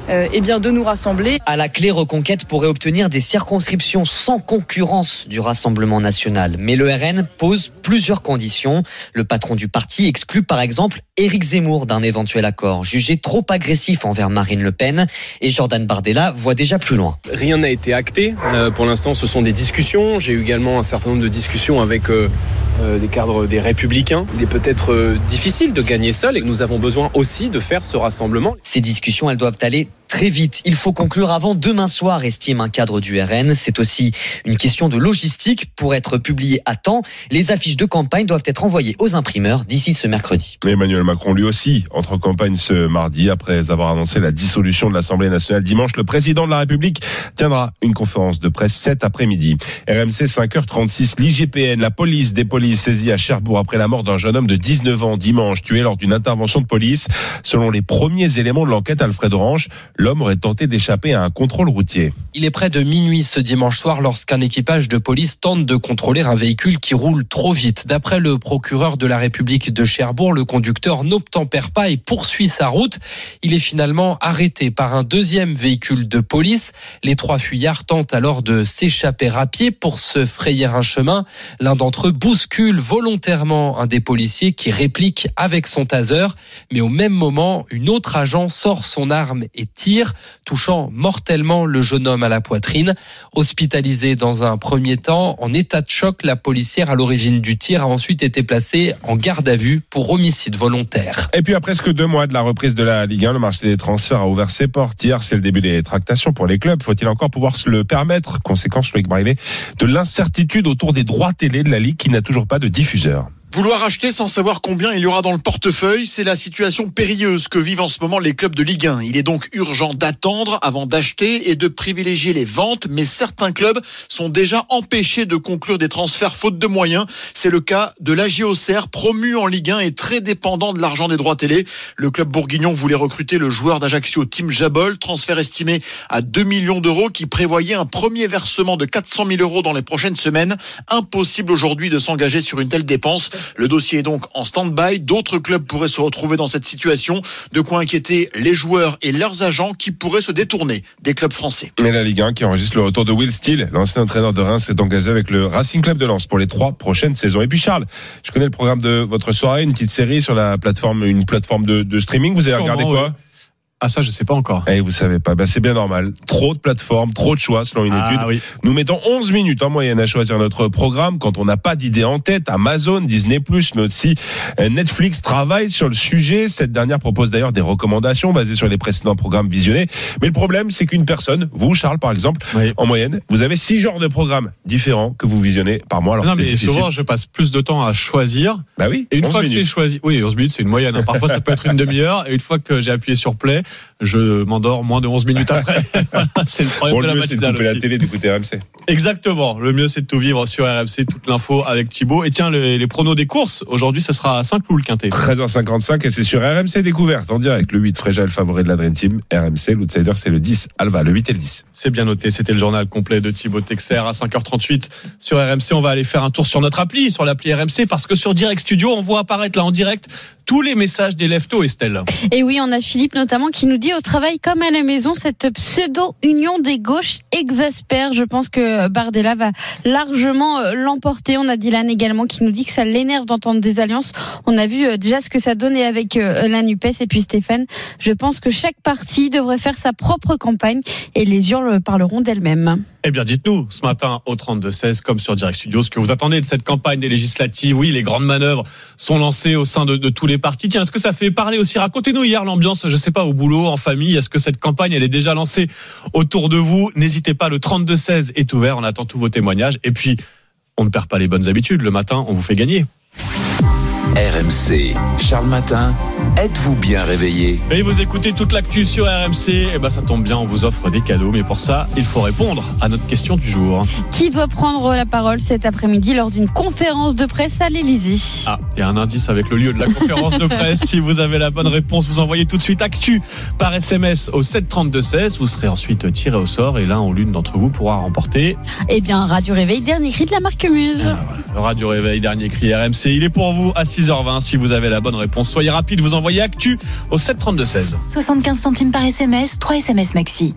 de nous rassembler. À la clé, Reconquête pourrait obtenir des circonscriptions sans concurrence du Rassemblement national. Mais le RN pose plusieurs conditions. Le patron du parti exclut par exemple Éric Zemmour d'un éventuel accord, jugé trop agressif envers Marine Le Pen. Et Jordan Bardella voit déjà plus loin. Rien n'a été acté. Pour l'instant, ce sont des discussions. J'ai eu également un certain nombre de discussions avec des cadres des Républicains. Il est peut-être difficile de gagner seul et nous avons besoin aussi de faire ce rassemblement. Ces discussions, elles doivent aller très vite. Il faut conclure avant demain soir, estime un cadre du RN. C'est aussi une question de logistique. Pour être publié à temps, les affiches de campagne doivent être envoyées aux imprimeurs d'ici ce mercredi. Emmanuel Macron, lui aussi, entre en campagne ce mardi. Après avoir annoncé la dissolution de l'Assemblée nationale dimanche, le président de la République tiendra une conférence de presse cet après-midi. RMC 5h36, l'IGPN, la police des polices saisie à Cherbourg après la mort d'un jeune homme de 19 ans dimanche, tué lors d'une intervention de police. Selon les premiers éléments de l'enquête, Alfred Orange, l'homme aurait tenté d'échapper à un contrôle routier. Il est près de minuit ce dimanche soir lorsqu'un équipage de police tente de contrôler un véhicule qui roule trop vite. D'après le procureur de la République de Cherbourg, le conducteur n'obtempère pas et poursuit sa route. Il est finalement arrêté par un deuxième véhicule de police. Les trois fuyards tentent alors de s'échapper à pied pour se frayer un chemin. L'un d'entre eux bouscule volontairement un des policiers qui réplique avec son taser. Mais au même moment, une autre agent sort son arme et tire, touchant mortellement le jeune homme à la poitrine. Hospitalisé dans un premier temps, en état de choc, la policière à l'origine du tir a ensuite été placée en garde à vue pour homicide volontaire. Et puis à presque 2 mois de la reprise de la Ligue 1, le marché des transferts a ouvert ses portes. Hier, c'est le début des tractations pour les clubs. Faut-il encore pouvoir se le permettre? Conséquence, Loïc Braillet, de l'incertitude autour des droits télé de la Ligue qui n'a toujours pas de diffuseur. Vouloir acheter sans savoir combien il y aura dans le portefeuille, c'est la situation périlleuse que vivent en ce moment les clubs de Ligue 1. Il est donc urgent d'attendre avant d'acheter et de privilégier les ventes, mais certains clubs sont déjà empêchés de conclure des transferts faute de moyens. C'est le cas de l'AG Auxerre, promu en Ligue 1 et très dépendant de l'argent des droits télé. Le club bourguignon voulait recruter le joueur d'Ajaccio, Tim Jabol, transfert estimé à 2 millions d'euros qui prévoyait un premier versement de 400 000 euros dans les prochaines semaines. Impossible aujourd'hui de s'engager sur une telle dépense. Le dossier est donc en stand-by. D'autres clubs pourraient se retrouver dans cette situation. De quoi inquiéter les joueurs et leurs agents qui pourraient se détourner des clubs français. Et la Ligue 1 qui enregistre le retour de Will Steele, l'ancien entraîneur de Reims, s'est engagé avec le Racing Club de Lens pour les 3 prochaines saisons. Et puis Charles, je connais le programme de votre soirée, une petite série sur la plateforme, une plateforme de streaming. Vous avez regardé quoi? Ah, ça, je sais pas encore. Et vous savez pas. C'est bien normal. Trop de plateformes, trop de choix, selon une étude. Oui. Nous mettons 11 minutes en moyenne à choisir notre programme quand on n'a pas d'idée en tête. Amazon, Disney+, mais aussi Netflix travaille sur le sujet. Cette dernière propose d'ailleurs des recommandations basées sur les précédents programmes visionnés. Mais le problème, c'est qu'une personne, vous, Charles, par exemple, en moyenne, vous avez 6 genres de programmes différents que vous visionnez par mois. Alors non, mais souvent, je passe plus de temps à choisir. Bah oui. Et une fois minutes. que c'est choisi, oui, 11 minutes, c'est une moyenne. Parfois, ça peut être une demi-heure. Et une fois que j'ai appuyé sur play, je m'endors moins de 11 minutes après. Voilà, c'est le problème de la matinale. Le mieux, c'est de couper la télé, d'écouter RMC. Exactement. Le mieux, c'est de tout vivre sur RMC, toute l'info avec Thibaut. Et tiens, les pronos des courses. Aujourd'hui, ce sera à Saint-Cloud, le Quintet. 13h55 et c'est sur RMC Découverte en direct. Le 8, Fréja, le favori de la Dream Team. RMC, l'outsider, c'est le 10. Alva, le 8 et le 10. C'est bien noté. C'était le journal complet de Thibaut Texer à 5h38 sur RMC. On va aller faire un tour sur notre appli, sur l'appli RMC, parce que sur Direct Studio, on voit apparaître là en direct tous les messages des leftos, Estelle. Et oui, on a Philippe notamment qui nous dit au travail comme à la maison, cette pseudo-union des gauches exaspère. Je pense que Bardella va largement l'emporter. On a Dylan également qui nous dit que ça l'énerve d'entendre des alliances. On a vu déjà ce que ça donnait avec la NUPES. Et puis Stéphane, je pense que chaque parti devrait faire sa propre campagne et les urnes parleront d'elles-mêmes. Eh bien, dites-nous ce matin au 32-16, comme sur Direct Studio, ce que vous attendez de cette campagne des législatives. Oui, les grandes manœuvres sont lancées au sein de tous les partis. Tiens, est-ce que ça fait parler aussi? Racontez-nous hier l'ambiance, je sais pas, au boulot, en famille. Est-ce que cette campagne, elle est déjà lancée autour de vous? N'hésitez pas, le 32-16 est ouvert. On attend tous vos témoignages. Et puis, on ne perd pas les bonnes habitudes. Le matin, on vous fait gagner. RMC, Charles Matin, êtes-vous bien réveillé? Et vous écoutez toute l'actu sur RMC, et ben ça tombe bien, on vous offre des cadeaux, mais pour ça, il faut répondre à notre question du jour. Qui doit prendre la parole cet après-midi lors d'une conférence de presse à l'Élysée? Ah, il y a un indice avec le lieu de la conférence de presse. Si vous avez la bonne réponse, vous envoyez tout de suite actu par SMS au 732-16. Vous serez ensuite tiré au sort et l'un ou l'une d'entre vous pourra remporter. Eh bien, Radio Réveil, dernier cri de la marque Muse. Ah, voilà. Le Radio Réveil, dernier cri RMC, il est pour vous à 6h20. Si vous avez la bonne réponse, soyez rapide, vous envoyez actu au 732-16. 75 centimes par SMS, 3 SMS maxi.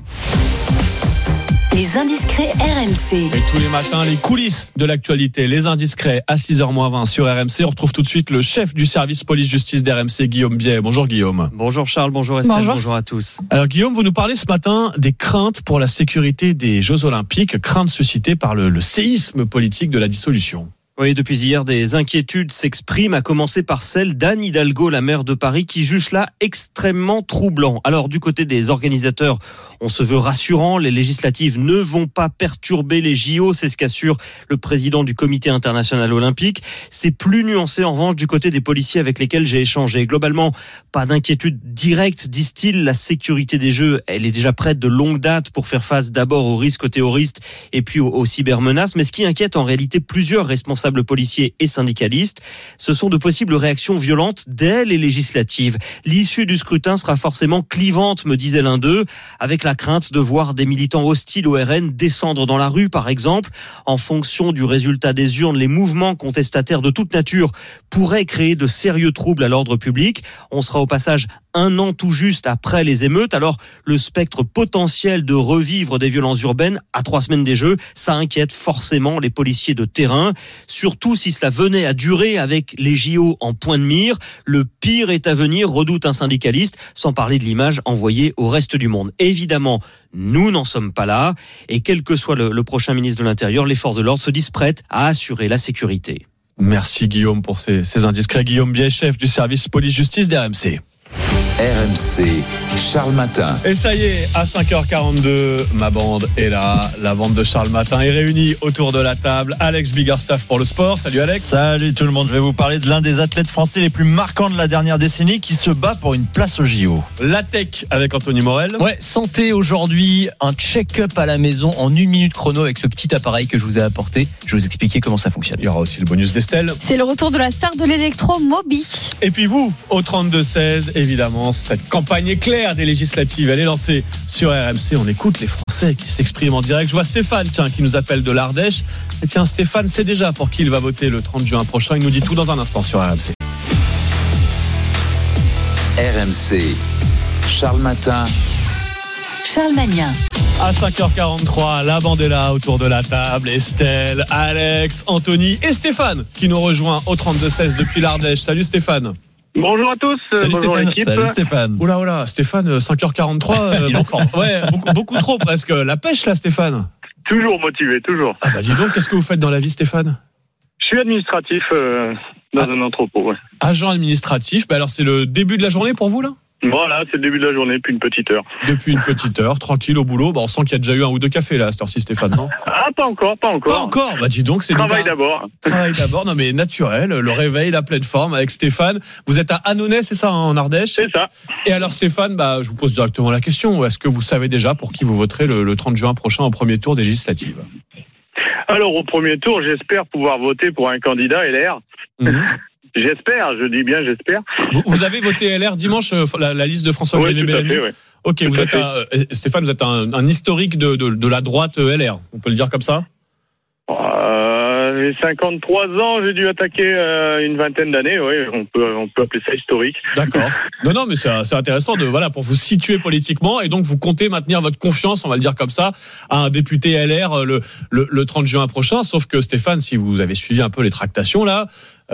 Les indiscrets RMC. Et tous les matins, les coulisses de l'actualité, les indiscrets à 6h20 sur RMC. On retrouve tout de suite le chef du service police-justice d'RMC, Guillaume Biet. Bonjour Guillaume. Bonjour Charles, bonjour Estelle, bonjour à tous. Alors Guillaume, vous nous parlez ce matin des craintes pour la sécurité des Jeux Olympiques, craintes suscitées par le séisme politique de la dissolution. Oui, depuis hier, des inquiétudes s'expriment, à commencer par celle d'Anne Hidalgo, la maire de Paris, qui juge cela extrêmement troublant. Alors, du côté des organisateurs, on se veut rassurant, les législatives ne vont pas perturber les JO, c'est ce qu'assure le président du comité international olympique. C'est plus nuancé en revanche du côté des policiers avec lesquels j'ai échangé. Globalement, pas d'inquiétude directe, disent-ils. La sécurité des Jeux, elle est déjà prête de longue date pour faire face d'abord aux risques terroristes et puis aux cybermenaces. Mais ce qui inquiète en réalité plusieurs responsables policiers et syndicalistes, ce sont de possibles réactions violentes dès les législatives. L'issue du scrutin sera forcément clivante, me disait l'un d'eux, avec la crainte de voir des militants hostiles au RN descendre dans la rue, par exemple. En fonction du résultat des urnes, les mouvements contestataires de toute nature pourraient créer de sérieux troubles à l'ordre public. On sera au passage un an tout juste après les émeutes. Alors, le spectre potentiel de revivre des violences urbaines à 3 semaines des Jeux, ça inquiète forcément les policiers de terrain. Surtout si cela venait à durer avec les JO en point de mire. Le pire est à venir, redoute un syndicaliste, sans parler de l'image envoyée au reste du monde. Évidemment, nous n'en sommes pas là. Et quel que soit le prochain ministre de l'Intérieur, les forces de l'ordre se disent prêtes à assurer la sécurité. Merci Guillaume pour ces indiscrets. Guillaume Biet, chef du service police-justice d'RMC. RMC, Charles Matin. Et ça y est, à 5h42, ma bande est là. La bande de Charles Matin est réunie autour de la table. Alex Biggerstaff pour le sport. Salut Alex. Salut tout le monde. Je vais vous parler de l'un des athlètes français les plus marquants de la dernière décennie qui se bat pour une place au JO. La tech avec Anthony Morel. Ouais, santé aujourd'hui, un check-up à la maison en 1 minute chrono avec ce petit appareil que je vous ai apporté. Je vais vous expliquer comment ça fonctionne. Il y aura aussi le bonus d'Estelle. C'est le retour de la star de l'électro, Moby. Et puis vous, au 32-16, évidemment, cette campagne éclair des législatives, elle est lancée sur RMC. On écoute les Français qui s'expriment en direct. Je vois Stéphane, qui nous appelle de l'Ardèche. Et tiens, Stéphane sait déjà pour qui il va voter le 30 juin prochain. Il nous dit tout dans un instant sur RMC. RMC, Charles Matin. Charles Magnin. À 5h43, la bande est là autour de la table. Estelle, Alex, Anthony et Stéphane qui nous rejoint au 32-16 depuis l'Ardèche. Salut Stéphane. Bonjour à tous. Salut bonjour Stéphane. l'équipe. Salut Stéphane. Oula, Stéphane, 5h43. Ouais, beaucoup trop presque. La pêche là, Stéphane. Toujours motivé, toujours. Ah bah dis donc, qu'est-ce que vous faites dans la vie, Stéphane ? Je suis administratif dans un entrepôt. Ouais. Agent administratif. Bah alors c'est le début de la journée pour vous là ? Voilà, c'est le début de la journée, depuis une petite heure. Depuis une petite heure, tranquille au boulot. Bah, on sent qu'il y a déjà eu un ou deux cafés là à cette heure-ci, Stéphane, non? Ah, pas encore. Pas encore. Bah, dis donc, c'est Travail d'abord. Travail d'abord, non mais naturel. Le réveil, la pleine forme avec Stéphane. Vous êtes à Annonay, c'est ça, en Ardèche? C'est ça. Et alors, Stéphane, bah, je vous pose directement la question. Est-ce que vous savez déjà pour qui vous voterez le 30 juin prochain au premier tour des législatives? Alors, au premier tour, j'espère pouvoir voter pour un candidat LR. J'espère, je dis bien j'espère. Vous avez voté LR dimanche, la liste de François-Xavier Bellamy? Oui. Ok, vous êtes Stéphane, vous êtes un historique de la droite LR, on peut le dire comme ça? J'ai 53 ans, j'ai dû attaquer une vingtaine d'années, oui, on peut appeler ça historique. D'accord. Non, mais c'est intéressant pour vous situer politiquement, et donc vous comptez maintenir votre confiance, on va le dire comme ça, à un député LR le 30 juin prochain, sauf que Stéphane, si vous avez suivi un peu les tractations là,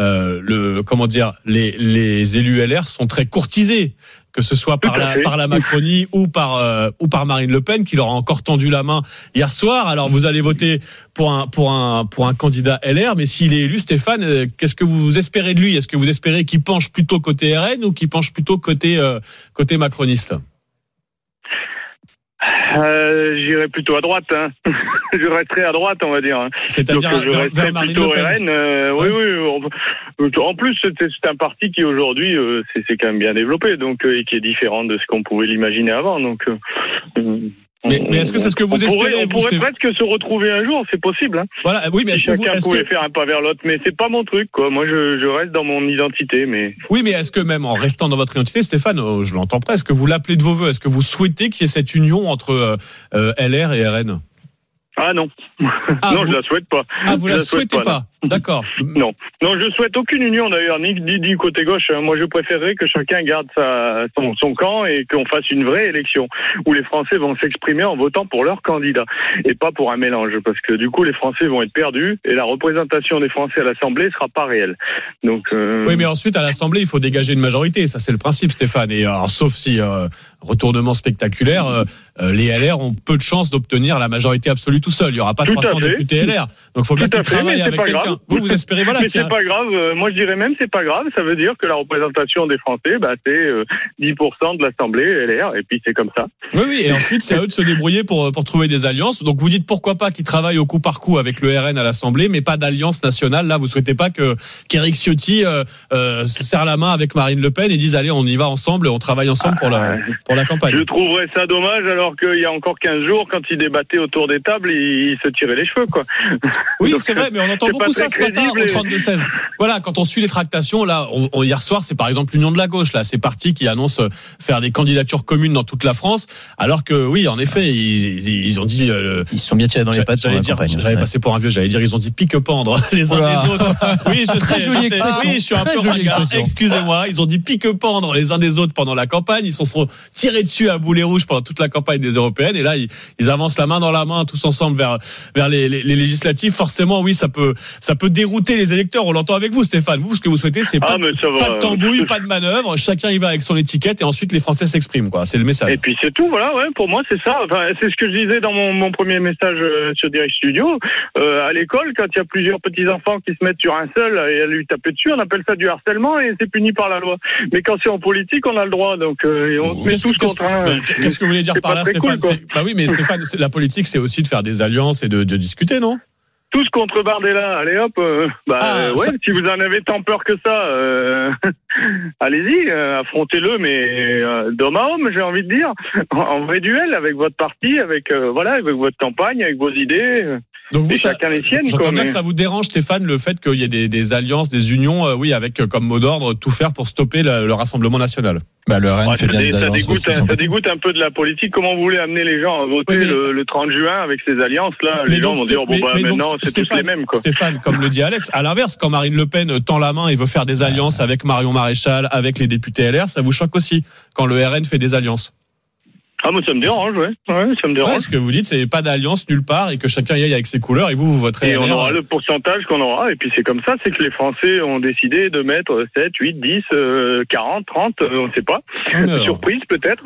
les élus LR sont très courtisés, que ce soit par la Macronie ou par Marine Le Pen, qui leur a encore tendu la main hier soir. Alors vous allez voter pour un candidat LR, mais s'il est élu, Stéphane, qu'est-ce que vous espérez de lui? Est-ce que vous espérez qu'il penche plutôt côté RN ou qu'il penche plutôt côté macroniste? J'irai plutôt à droite, hein. Je resterai à droite, on va dire. C'est-à-dire donc, je resterai plutôt RN. Oui. En plus, c'est un parti qui aujourd'hui, c'est quand même bien développé, donc et qui est différent de ce qu'on pouvait l'imaginer avant. Donc. Mais est-ce que c'est ce que vous espérez? On pourrait presque se retrouver un jour, c'est possible. Hein. Voilà, oui, mais chacun pouvait faire un pas vers l'autre, mais c'est pas mon truc, quoi. Moi, je reste dans mon identité, mais. Oui, mais est-ce que même en restant dans votre identité, Stéphane, je l'entends presque, vous l'appelez de vos voeux, est-ce que vous souhaitez qu'il y ait cette union entre LR et RN? Ah non. Non, je la souhaite pas. Ah, vous la souhaitez pas? D'accord. Non, je souhaite aucune union d'ailleurs, ni du côté gauche. Moi, je préférerais que chacun garde son camp et qu'on fasse une vraie élection où les Français vont s'exprimer en votant pour leur candidat et pas pour un mélange, parce que du coup, les Français vont être perdus et la représentation des Français à l'Assemblée sera pas réelle. Donc. Oui, mais ensuite à l'Assemblée, il faut dégager une majorité. Ça, c'est le principe, Stéphane. Et alors, sauf si retournement spectaculaire, les LR ont peu de chances d'obtenir la majorité absolue tout seul. Il y aura pas 300 députés LR. Donc, il faut bien qu'ils travaillent avec quelqu'un. Vous espérez, voilà. Mais c'est pas grave. Moi, je dirais même, c'est pas grave. Ça veut dire que la représentation des Français, c'est 10% de l'Assemblée LR, et puis c'est comme ça. Oui. Et ensuite, c'est à eux de se débrouiller pour trouver des alliances. Donc, vous dites pourquoi pas qu'ils travaillent au coup par coup avec le RN à l'Assemblée, mais pas d'alliance nationale. Là, vous souhaitez pas qu'Éric Ciotti se serre la main avec Marine Le Pen et dise allez, on y va ensemble, on travaille ensemble pour la campagne. Je trouverais ça dommage, alors qu'il y a encore 15 jours, quand ils débattaient autour des tables, ils se tiraient les cheveux, quoi. Oui, donc, c'est vrai, mais on entend beaucoup ça ce matin au 32-16. Voilà, quand on suit les tractations, là, hier soir, c'est par exemple l'Union de la gauche, là, ces partis qui annoncent faire des candidatures communes dans toute la France, alors que oui, en effet, ils ont dit. Ils se sont bien tirés dans les pattes. J'avais passé pour un vieux, j'allais dire, ils ont dit pique-pendre les uns les autres. Oui, je sais. Oui, je suis un peu ringard. Excusez-moi, ils ont dit pique-pendre les uns des autres pendant la campagne. Ils se sont tirés dessus à boulet rouge pendant toute la campagne des européennes, et là, ils avancent la main dans la main tous ensemble vers les législatives. Forcément, oui, ça peut dérouter les électeurs. On l'entend avec vous, Stéphane. Vous, ce que vous souhaitez, c'est pas de tambouille, pas de manœuvre. Chacun y va avec son étiquette et ensuite les Français s'expriment, quoi. C'est le message. Et puis c'est tout, voilà. Ouais, pour moi, c'est ça. Enfin, c'est ce que je disais dans mon premier message sur Direct Studio. À l'école, quand il y a plusieurs petits enfants qui se mettent sur un seul et à lui taper dessus, on appelle ça du harcèlement et c'est puni par la loi. Mais quand c'est en politique, on a le droit. Donc on se met tous contre un. Qu'est-ce que vous voulez dire par là, Stéphane? Cool, bah oui, mais Stéphane, la politique, c'est aussi de faire des alliances et de discuter, non? Tous contre Bardella, allez hop, si vous en avez tant peur que ça, allez-y, affrontez-le, mais d'homme à homme, j'ai envie de dire, en vrai duel avec votre parti, avec votre campagne, avec vos idées. Donc vous, chacun les siennes. J'entends bien que ça vous dérange, Stéphane, le fait qu'il y ait des alliances, des unions, avec comme mot d'ordre tout faire pour stopper le Rassemblement national. Le RN fait bien des alliances. Ça dégoûte un peu de la politique. Comment vous voulez amener les gens à voter le 30 juin avec ces alliances-là? Les gens vont dire maintenant c'est tous les mêmes, quoi. Stéphane, comme le dit Alex, à l'inverse, quand Marine Le Pen tend la main et veut faire des alliances avec Marion Maréchal, avec les députés LR, ça vous choque aussi quand le RN fait des alliances? Ah, moi, ça me dérange, ouais. Ouais, ça me dérange. Ouais, ce que vous dites, c'est pas d'alliance nulle part et que chacun y aille avec ses couleurs et vous voterez. Et on aura le pourcentage qu'on aura. Et puis, c'est comme ça, c'est que les Français ont décidé de mettre 7, 8, 10, 40, 30, on ne sait pas. Surprise, peut-être.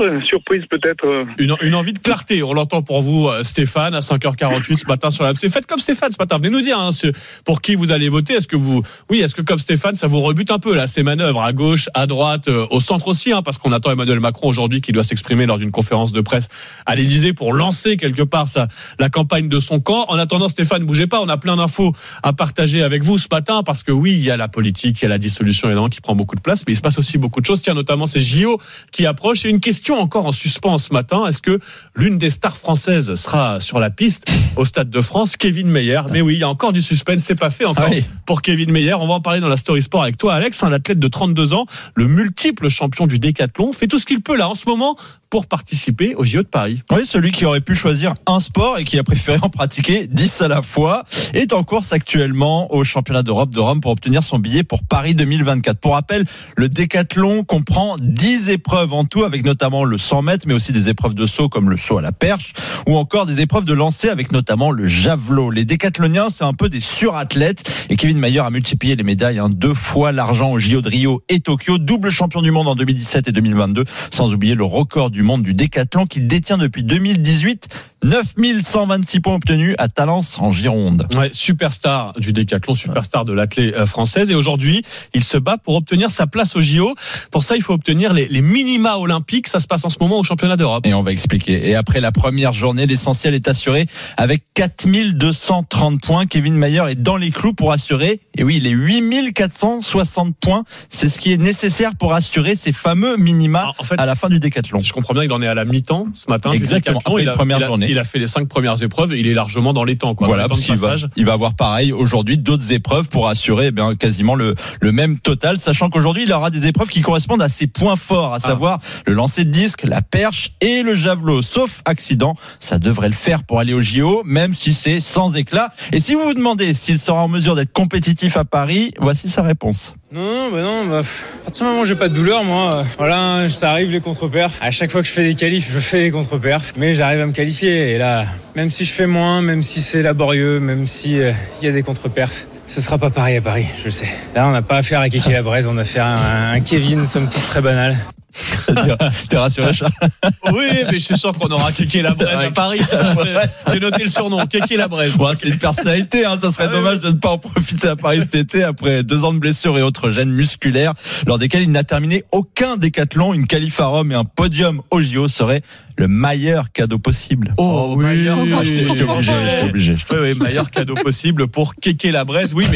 Une envie de clarté. On l'entend pour vous, Stéphane, à 5h48 ce matin sur l'AMC. Faites comme Stéphane ce matin. Venez nous dire, pour qui vous allez voter. Est-ce que comme Stéphane, ça vous rebute un peu, là, ces manœuvres à gauche, à droite, au centre aussi, parce qu'on attend Emmanuel Macron aujourd'hui qui doit s'exprimer lors d'une conférence de presse à l'Élysée pour lancer quelque part la campagne de son camp. En attendant, Stéphane, bougez pas, on a plein d'infos à partager avec vous ce matin parce que oui, il y a la politique, il y a la dissolution évidemment qui prend beaucoup de place, mais il se passe aussi beaucoup de choses. Tiens, notamment ces JO qui approchent. Et une question encore en suspens ce matin, est-ce que l'une des stars françaises sera sur la piste au Stade de France, Kevin Mayer? Mais oui, il y a encore du suspense, c'est pas fait encore pour Kevin Mayer. On va en parler dans la Story Sport avec toi, Alex, un athlète de 32 ans, le multiple champion du décathlon, fait tout ce qu'il peut là en ce moment pour participer aux JO de Paris. Oui, celui qui aurait pu choisir un sport et qui a préféré en pratiquer 10 à la fois est en course actuellement au championnat d'Europe de Rome pour obtenir son billet pour Paris 2024. Pour rappel, le décathlon comprend 10 épreuves en tout, avec notamment le 100 mètres, mais aussi des épreuves de saut comme le saut à la perche ou encore des épreuves de lancer avec notamment le javelot. Les décathloniens, c'est un peu des surathlètes et Kevin Mayer a multiplié les médailles, 2 fois l'argent aux JO de Rio et Tokyo, double champion du monde en 2017 et 2022, sans oublier le record du monde du décathlon qu'il détient depuis 2018, 9126 points obtenus à Talence en Gironde. Ouais, superstar du décathlon, superstar de l'athlète française, et aujourd'hui il se bat pour obtenir sa place au JO. Pour ça il faut obtenir les minima olympiques. Ça se passe en ce moment au championnat d'Europe. Et on va expliquer. Et après la première journée, l'essentiel est assuré avec 4230 points. Kevin Mayer est dans les clous pour assurer, et oui, les 8460 points. C'est ce qui est nécessaire pour assurer ces fameux minima à la fin du décathlon. Si je comprends bien, il en est à la mi-temps ce matin. Exactement. Après la première journée. Il a fait les 5 premières épreuves et il est largement dans les temps. Voilà, parce qu'il va avoir pareil aujourd'hui d'autres épreuves pour assurer quasiment le même total, sachant qu'aujourd'hui il aura des épreuves qui correspondent à ses points forts, à savoir le lancer de disque, la perche et le javelot. Sauf accident, ça devrait le faire pour aller au JO, même si c'est sans éclat. Et si vous vous demandez s'il sera en mesure d'être compétitif à Paris, voici sa réponse. Non, à partir du moment où j'ai pas de douleur, moi, voilà, ça arrive les contre-perfs. À chaque fois que je fais des qualifs, je fais des contre-perfs, mais j'arrive à me qualifier. Et là, même si je fais moins, même si c'est laborieux, même si y a des contre-perfs, ce sera pas pareil à Paris, je le sais. Là, on n'a pas affaire à Kéké Labrèze, on a affaire à un Kevin, somme toute très banal. T'es rassuré, Charles? Oui, mais je suis sûr qu'on aura Kéké Labrèze à Paris. J'ai noté le surnom, Kéké Labrèze. Bon, c'est une personnalité, ça serait dommage de ne pas en profiter à Paris cet été après 2 ans de blessures et autres gènes musculaires, lors desquels il n'a terminé aucun décathlon. Une qualif à Rome et un podium au JO serait le meilleur cadeau possible. Oh oui, j'étais obligé. Oui, meilleur cadeau possible pour Kéké Labrèze. Oui,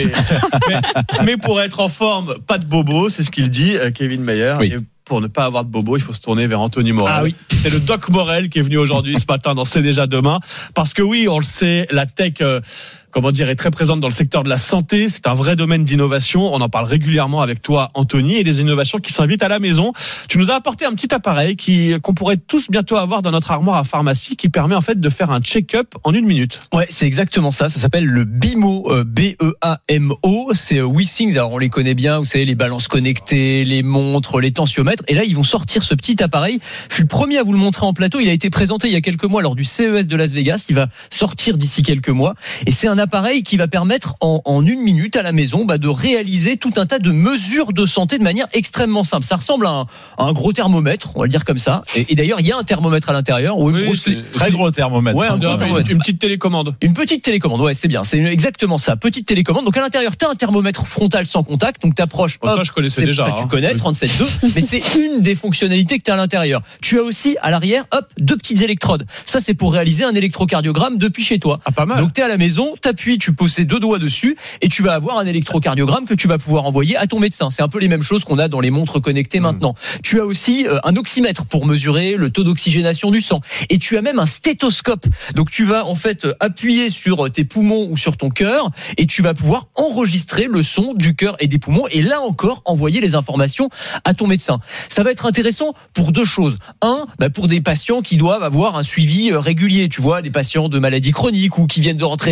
mais pour être en forme, pas de bobo, c'est ce qu'il dit, Kevin Mayer. Oui. Et pour ne pas avoir de bobo, il faut se tourner vers Anthony Morel. Ah oui. C'est le Doc Morel qui est venu aujourd'hui, ce matin, dans C'est déjà demain. Parce que oui, on le sait, la tech, est très présente dans le secteur de la santé. C'est un vrai domaine d'innovation. On en parle régulièrement avec toi, Anthony, et des innovations qui s'invitent à la maison. Tu nous as apporté un petit appareil qu'on pourrait tous bientôt avoir dans notre armoire à pharmacie, qui permet en fait de faire un check-up en 1 minute. Ouais, c'est exactement ça. Ça s'appelle le BIMO, B-E-A-M-O. C'est WeThings. Alors on les connaît bien. Vous savez, les balances connectées, les montres, les tensiomètres. Et là, ils vont sortir ce petit appareil. Je suis le premier à vous le montrer en plateau. Il a été présenté il y a quelques mois lors du CES de Las Vegas. Il va sortir d'ici quelques mois. Et c'est un appareil qui va permettre en 1 minute à la maison de réaliser tout un tas de mesures de santé de manière extrêmement simple. Ça ressemble à un gros thermomètre, on va le dire comme ça. Et d'ailleurs, il y a un thermomètre à l'intérieur. Très gros thermomètre. Ouais, une petite télécommande. Une petite télécommande, ouais, c'est bien. C'est exactement ça. Petite télécommande. Donc à l'intérieur, tu as un thermomètre frontal sans contact. Donc tu approches. Ça, je connaissais déjà. Ça, tu connais, 37.2. Mais c'est une des fonctionnalités que tu as à l'intérieur. Tu as aussi à l'arrière, 2 petites électrodes. Ça, c'est pour réaliser un électrocardiogramme depuis chez toi. Ah, pas mal. Donc tu es à la maison, t'appuies, tu poses tes 2 doigts dessus et tu vas avoir un électrocardiogramme que tu vas pouvoir envoyer à ton médecin. C'est un peu les mêmes choses qu'on a dans les montres connectées maintenant. Tu as aussi un oxymètre pour mesurer le taux d'oxygénation du sang. Et tu as même un stéthoscope. Donc tu vas en fait appuyer sur tes poumons ou sur ton cœur et tu vas pouvoir enregistrer le son du cœur et des poumons et là encore envoyer les informations à ton médecin. Ça va être intéressant pour 2 choses. Pour des patients qui doivent avoir un suivi régulier. Tu vois, des patients de maladies chroniques ou qui viennent de rentrer de l'hôpital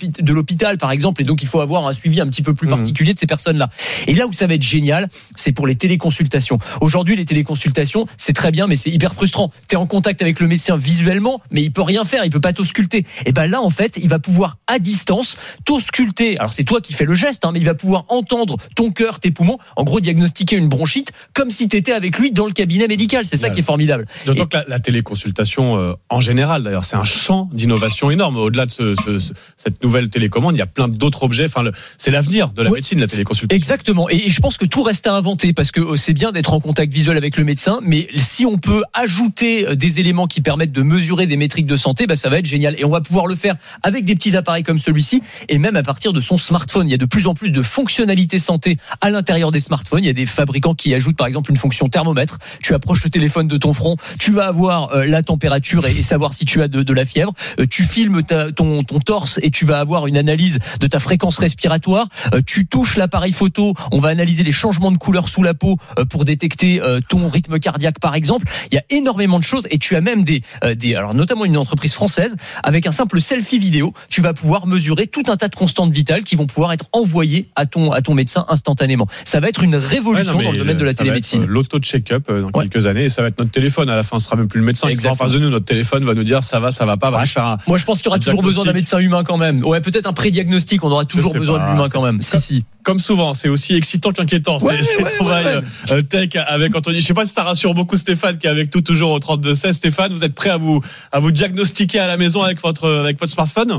l'hôpital, par exemple, et donc il faut avoir un suivi un petit peu plus particulier de ces personnes-là. Et là où ça va être génial, c'est pour les téléconsultations. Aujourd'hui, les téléconsultations, c'est très bien, mais c'est hyper frustrant. T'es en contact avec le médecin visuellement, mais il peut rien faire, il peut pas t'ausculter. Et ben là, en fait, il va pouvoir à distance t'ausculter. Alors c'est toi qui fais le geste, mais il va pouvoir entendre ton cœur, tes poumons, en gros diagnostiquer une bronchite comme si t'étais avec lui dans le cabinet médical. C'est ça qui est formidable. D'autant que la téléconsultation, en général, d'ailleurs, c'est un champ d'innovation énorme. Au-delà de cette nouvelle télécommande, il y a plein d'autres objets. Enfin, c'est l'avenir de la médecine, la téléconsultation. Exactement. Et je pense que tout reste à inventer parce que c'est bien d'être en contact visuel avec le médecin, mais si on peut ajouter des éléments qui permettent de mesurer des métriques de santé, ça va être génial. Et on va pouvoir le faire avec des petits appareils comme celui-ci et même à partir de son smartphone. Il y a de plus en plus de fonctionnalités santé à l'intérieur des smartphones. Il y a des fabricants qui ajoutent par exemple une fonction thermomètre. Tu approches le téléphone de ton front, tu vas avoir la température et savoir si tu as de la fièvre. Tu filmes ton torse et tu vas avoir une analyse de ta fréquence respiratoire. Tu touches l'appareil photo, on va analyser les changements de couleur sous la peau pour détecter ton rythme cardiaque par exemple. Il y a énormément de choses et tu as même alors notamment une entreprise française avec un simple selfie vidéo, tu vas pouvoir mesurer tout un tas de constantes vitales qui vont pouvoir être envoyées à ton médecin instantanément. Ça va être une révolution dans le domaine de la télémédecine. L'auto-check-up dans quelques années et ça va être notre téléphone. À la fin, ce sera même plus le médecin qui sera en face de nous. Notre téléphone va nous dire ça va pas. Moi, je pense qu'il y aura toujours besoin d'un médecin humain quand même. Ouais, peut-être un prédiagnostic. On aura toujours besoin de l'humain quand même. Si. Comme souvent, c'est aussi excitant qu'inquiétant. C'est trouvaille tech avec Anthony. Je sais pas si ça rassure beaucoup Stéphane qui est avec tout toujours au 32-16. Stéphane, vous êtes prêt à vous diagnostiquer à la maison avec votre smartphone?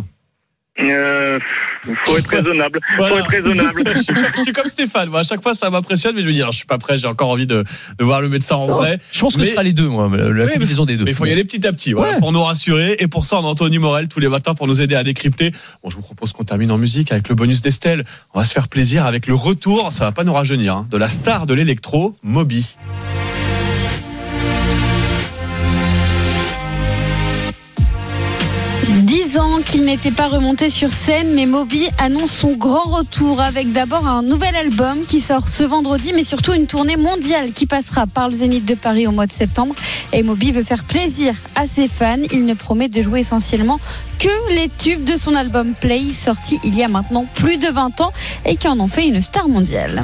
Faut être raisonnable. Voilà. Je suis comme Stéphane. Moi, à chaque fois, ça m'impressionne, mais je me dis, je suis pas prêt. J'ai encore envie de voir le médecin en vrai. Je pense que ce sera les deux, moi. La combinaison des deux. Mais il faut y aller petit à petit, pour nous rassurer. Et pour ça, on a Anthony Morel tous les matins pour nous aider à décrypter. Bon, je vous propose qu'on termine en musique avec le bonus d'Estelle. On va se faire plaisir avec le retour. Ça va pas nous rajeunir, de la star de l'électro, Moby. Qu'il n'était pas remonté sur scène, mais Moby annonce son grand retour avec d'abord un nouvel album qui sort ce vendredi, mais surtout une tournée mondiale qui passera par le Zénith de Paris au mois de septembre. Et Moby veut faire plaisir à ses fans. Il ne promet de jouer essentiellement que les tubes de son album Play, sorti il y a maintenant plus de 20 ans et qui en ont fait une star mondiale.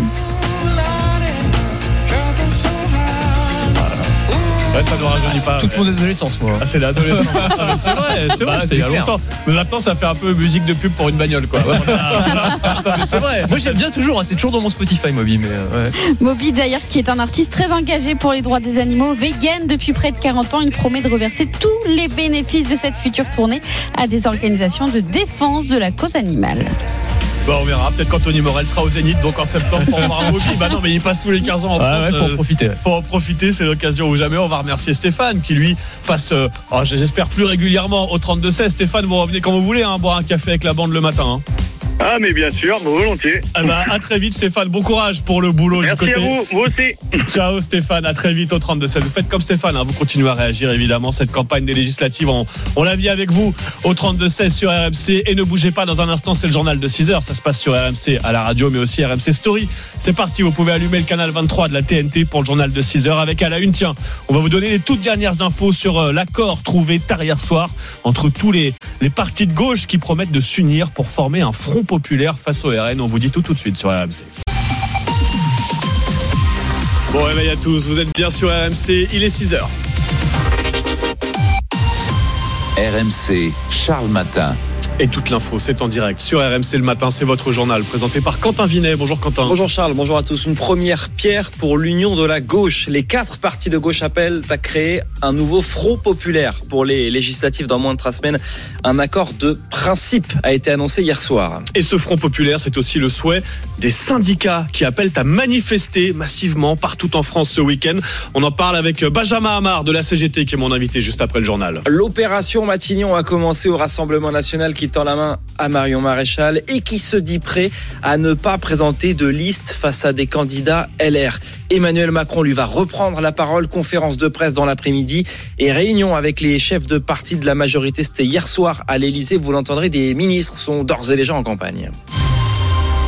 Ouais, ça ne rajeunit pas. Toute mon adolescence, moi. C'est l'adolescence. C'est vrai, c'était il y a longtemps. Mais maintenant, ça fait un peu musique de pub pour une bagnole, quoi. Mais c'est vrai. Moi, j'aime bien toujours, c'est toujours dans mon Spotify, Moby. Mais Moby, d'ailleurs, qui est un artiste très engagé pour les droits des animaux, vegan depuis près de 40 ans. Il promet de reverser tous les bénéfices de cette future tournée à des organisations de défense de la cause animale. On verra, peut-être qu'Anthony Morel sera au Zénith donc en septembre pour voir Moby. Non, mais il passe tous les 15 ans en France. Faut en profiter. Faut en profiter, c'est l'occasion ou jamais. On va remercier Stéphane qui lui passe, j'espère plus régulièrement au 32-16. Stéphane, vous revenez quand vous voulez, boire un café avec la bande le matin. Ah mais bien sûr, volontiers. À très vite Stéphane, bon courage pour le boulot. Merci du côté. à vous aussi. Ciao Stéphane, à très vite au 32-16. Vous faites comme Stéphane, vous continuez à réagir évidemment. Cette campagne des législatives, on la vit avec vous au 32-16 sur RMC. Et ne bougez pas, dans un instant c'est le journal de 6h. Ça se passe sur RMC à la radio mais aussi RMC Story. C'est parti, vous pouvez allumer le canal 23 de la TNT pour le journal de 6h avec à la une. Tiens, on va vous donner les toutes dernières infos sur l'accord trouvé tard hier soir entre tous les partis de gauche qui promettent de s'unir pour former un front populaire face au RN. On vous dit tout de suite sur RMC. Bon réveil à tous, vous êtes bien sur RMC, il est 6h. RMC, Charles Matin. Et toute l'info, c'est en direct sur RMC le matin, c'est votre journal présenté par Quentin Vinet. Bonjour Quentin. Bonjour Charles, bonjour à tous. Une première pierre pour l'union de la gauche. Les 4 partis de gauche appellent à créer un nouveau front populaire pour les législatives dans moins de 3 semaines. Un accord de principe a été annoncé hier soir. Et ce front populaire, c'est aussi le souhait des syndicats qui appellent à manifester massivement partout en France ce week-end. On en parle avec Benjamin Amar de la CGT qui est mon invité juste après le journal. L'opération Matignon a commencé au Rassemblement national qui tend la main à Marion Maréchal et qui se dit prêt à ne pas présenter de liste face à des candidats LR. Emmanuel Macron lui va reprendre la parole, conférence de presse dans l'après-midi et réunion avec les chefs de parti de la majorité. C'était hier soir à l'Elysée. Vous l'entendrez, des ministres sont d'ores et déjà en campagne.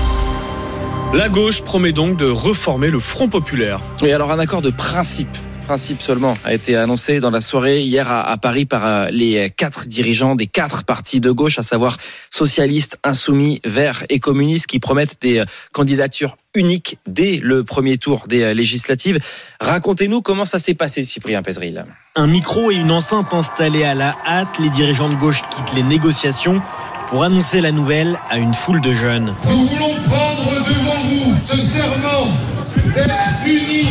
La gauche promet donc de reformer le Front populaire. Oui, alors un accord de principe principe seulement a été annoncé dans la soirée hier à Paris par les 4 dirigeants des 4 partis de gauche, à savoir socialistes, insoumis, verts et communistes, qui promettent des candidatures uniques dès le premier tour des législatives. Racontez-nous comment ça s'est passé, Cyprien Pézeril. Un micro et une enceinte installés à la hâte, les dirigeants de gauche quittent les négociations pour annoncer la nouvelle à une foule de jeunes. Nous voulons prendre devant vous ce serment d'être unis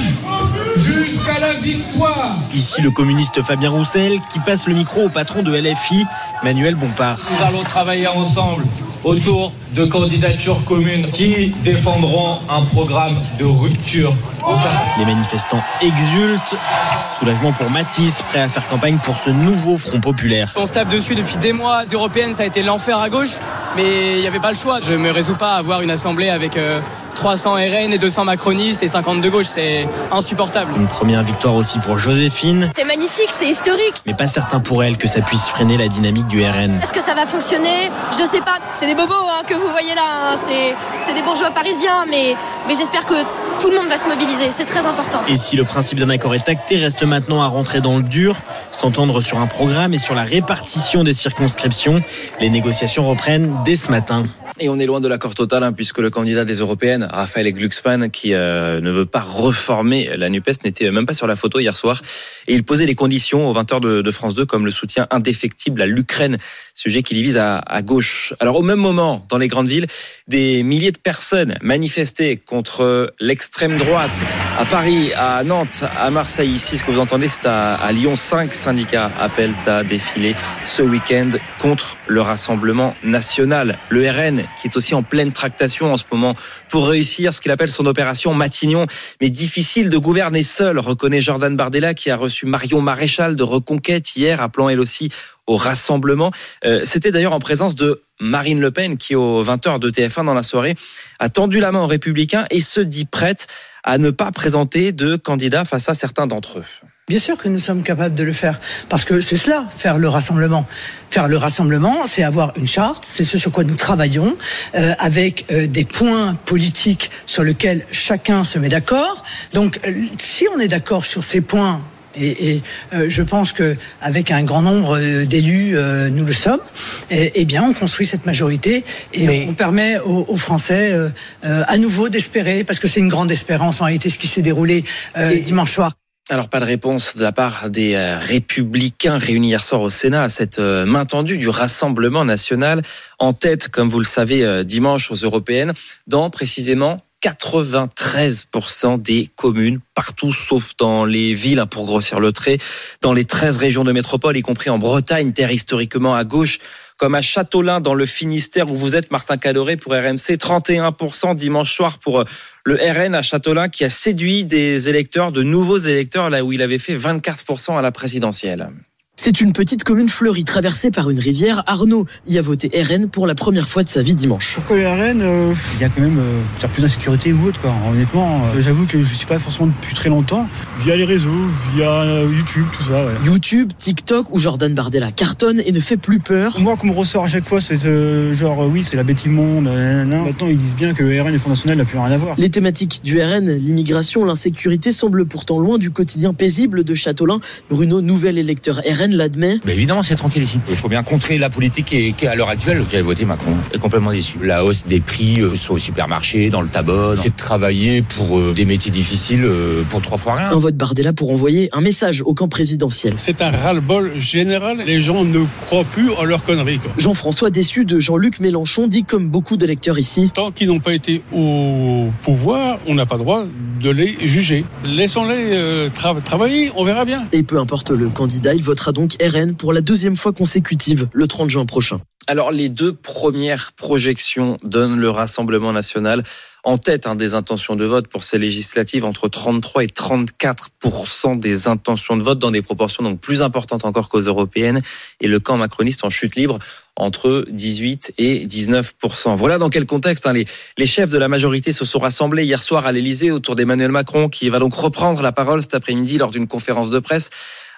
jusqu'à la victoire. Ici le communiste Fabien Roussel qui passe le micro au patron de LFI, Manuel Bompard. Nous allons travailler ensemble autour de candidatures communes qui défendront un programme de rupture. Les manifestants exultent. Soulagement pour Mathis, prêt à faire campagne pour ce nouveau Front populaire. On se tape dessus depuis des mois. Les européennes, ça a été l'enfer à gauche, mais il n'y avait pas le choix. Je ne me résous pas à avoir une assemblée avec 300 RN et 200 macronistes et 50 de gauche. C'est insupportable. Une première victoire aussi pour Joséphine. C'est magnifique, c'est historique. Mais pas certain pour elle que ça puisse freiner la dynamique du RN. Est-ce que ça va fonctionner ? Je sais pas. C'est des bobos que vous voyez là. C'est des bourgeois parisiens, mais j'espère que tout le monde va se mobiliser. C'est très important. Et si le principe d'un accord est acté, reste maintenant à rentrer dans le dur, s'entendre sur un programme et sur la répartition des circonscriptions. Les négociations reprennent dès ce matin. Et on est loin de l'accord total, puisque le candidat des Européennes, Raphaël Glucksmann, qui ne veut pas reformer la NUPES, n'était même pas sur la photo hier soir. Et il posait les conditions aux 20h de France 2, comme le soutien indéfectible à l'Ukraine, sujet qui divise à gauche. Alors au même moment, dans les grandes villes, des milliers de personnes manifestaient contre l'extrême droite. À Paris, à Nantes, à Marseille. Ici, ce que vous entendez, c'est à Lyon. 5 syndicats appellent à défiler ce week-end contre le Rassemblement national. Le RN, qui est aussi en pleine tractation en ce moment pour réussir ce qu'il appelle son opération Matignon. Mais difficile de gouverner seul, reconnaît Jordan Bardella, qui a reçu Marion Maréchal de Reconquête hier, appelant elle aussi au rassemblement. C'était d'ailleurs en présence de Marine Le Pen, qui aux 20h de TF1 dans la soirée a tendu la main aux Républicains et se dit prête à ne pas présenter de candidat face à certains d'entre eux. Bien sûr que nous sommes capables de le faire, parce que c'est cela, faire le rassemblement. Faire le rassemblement, c'est avoir une charte, c'est ce sur quoi nous travaillons, avec des points politiques sur lesquels chacun se met d'accord. Donc, si on est d'accord sur ces points, et je pense que avec un grand nombre d'élus, nous le sommes. Eh bien, on construit cette majorité et on permet aux Français à nouveau d'espérer, parce que c'est une grande espérance en réalité ce qui s'est déroulé dimanche soir. Alors, pas de réponse de la part des Républicains réunis hier soir au Sénat à cette main tendue du Rassemblement national, en tête, comme vous le savez, dimanche aux Européennes, dans précisément 93% des communes, partout sauf dans les villes, pour grossir le trait, dans les 13 régions de métropole, y compris en Bretagne, terre historiquement à gauche, comme à Châteaulin dans le Finistère où vous êtes, Martin Cadoré, pour RMC, 31% dimanche soir pour le RN à Châteaulin, qui a séduit des électeurs, de nouveaux électeurs, là où il avait fait 24% à la présidentielle. C'est une petite commune fleurie traversée par une rivière. Arnaud y a voté RN pour la première fois de sa vie dimanche. Pourquoi le RN il y a quand même plus d'insécurité ou autre, quoi. Honnêtement, j'avoue que je ne suis pas forcément depuis très longtemps. Via les réseaux, via YouTube, tout ça. Ouais. YouTube, TikTok, où Jordan Bardella cartonne et ne fait plus peur. Moi, qu'on me ressort à chaque fois, c'est oui, c'est la bête immonde. Maintenant, ils disent bien que le RN et le Front National n'a plus rien à voir. Les thématiques du RN, l'immigration, l'insécurité, semblent pourtant loin du quotidien paisible de Châteaulin. Bruno, nouvel électeur RN, l'admet. Évidemment, c'est tranquille ici. Il faut bien contrer la politique qui est à l'heure actuelle. J'avais voté Macron. Je suis complètement déçu. La hausse des prix au supermarché, dans le tabac. C'est de travailler pour des métiers difficiles pour 3 fois rien. Un vote Bardella pour envoyer un message au camp présidentiel. C'est un ras-le-bol général. Les gens ne croient plus en leurs conneries, quoi. Jean-François, déçu de Jean-Luc Mélenchon, dit comme beaucoup d'électeurs ici. Tant qu'ils n'ont pas été au pouvoir, on n'a pas le droit de les juger. Laissons-les travailler, on verra bien. Et peu importe le candidat, il votera donc RN pour la 2e fois consécutive, le 30 juin prochain. Alors, les 2 premières projections donnent le Rassemblement national en tête des intentions de vote pour ces législatives, entre 33 et 34% des intentions de vote, dans des proportions donc plus importantes encore qu'aux européennes, et le camp macroniste en chute libre entre 18 et 19%. Voilà dans quel contexte les chefs de la majorité se sont rassemblés hier soir à l'Élysée autour d'Emmanuel Macron, qui va donc reprendre la parole cet après-midi lors d'une conférence de presse,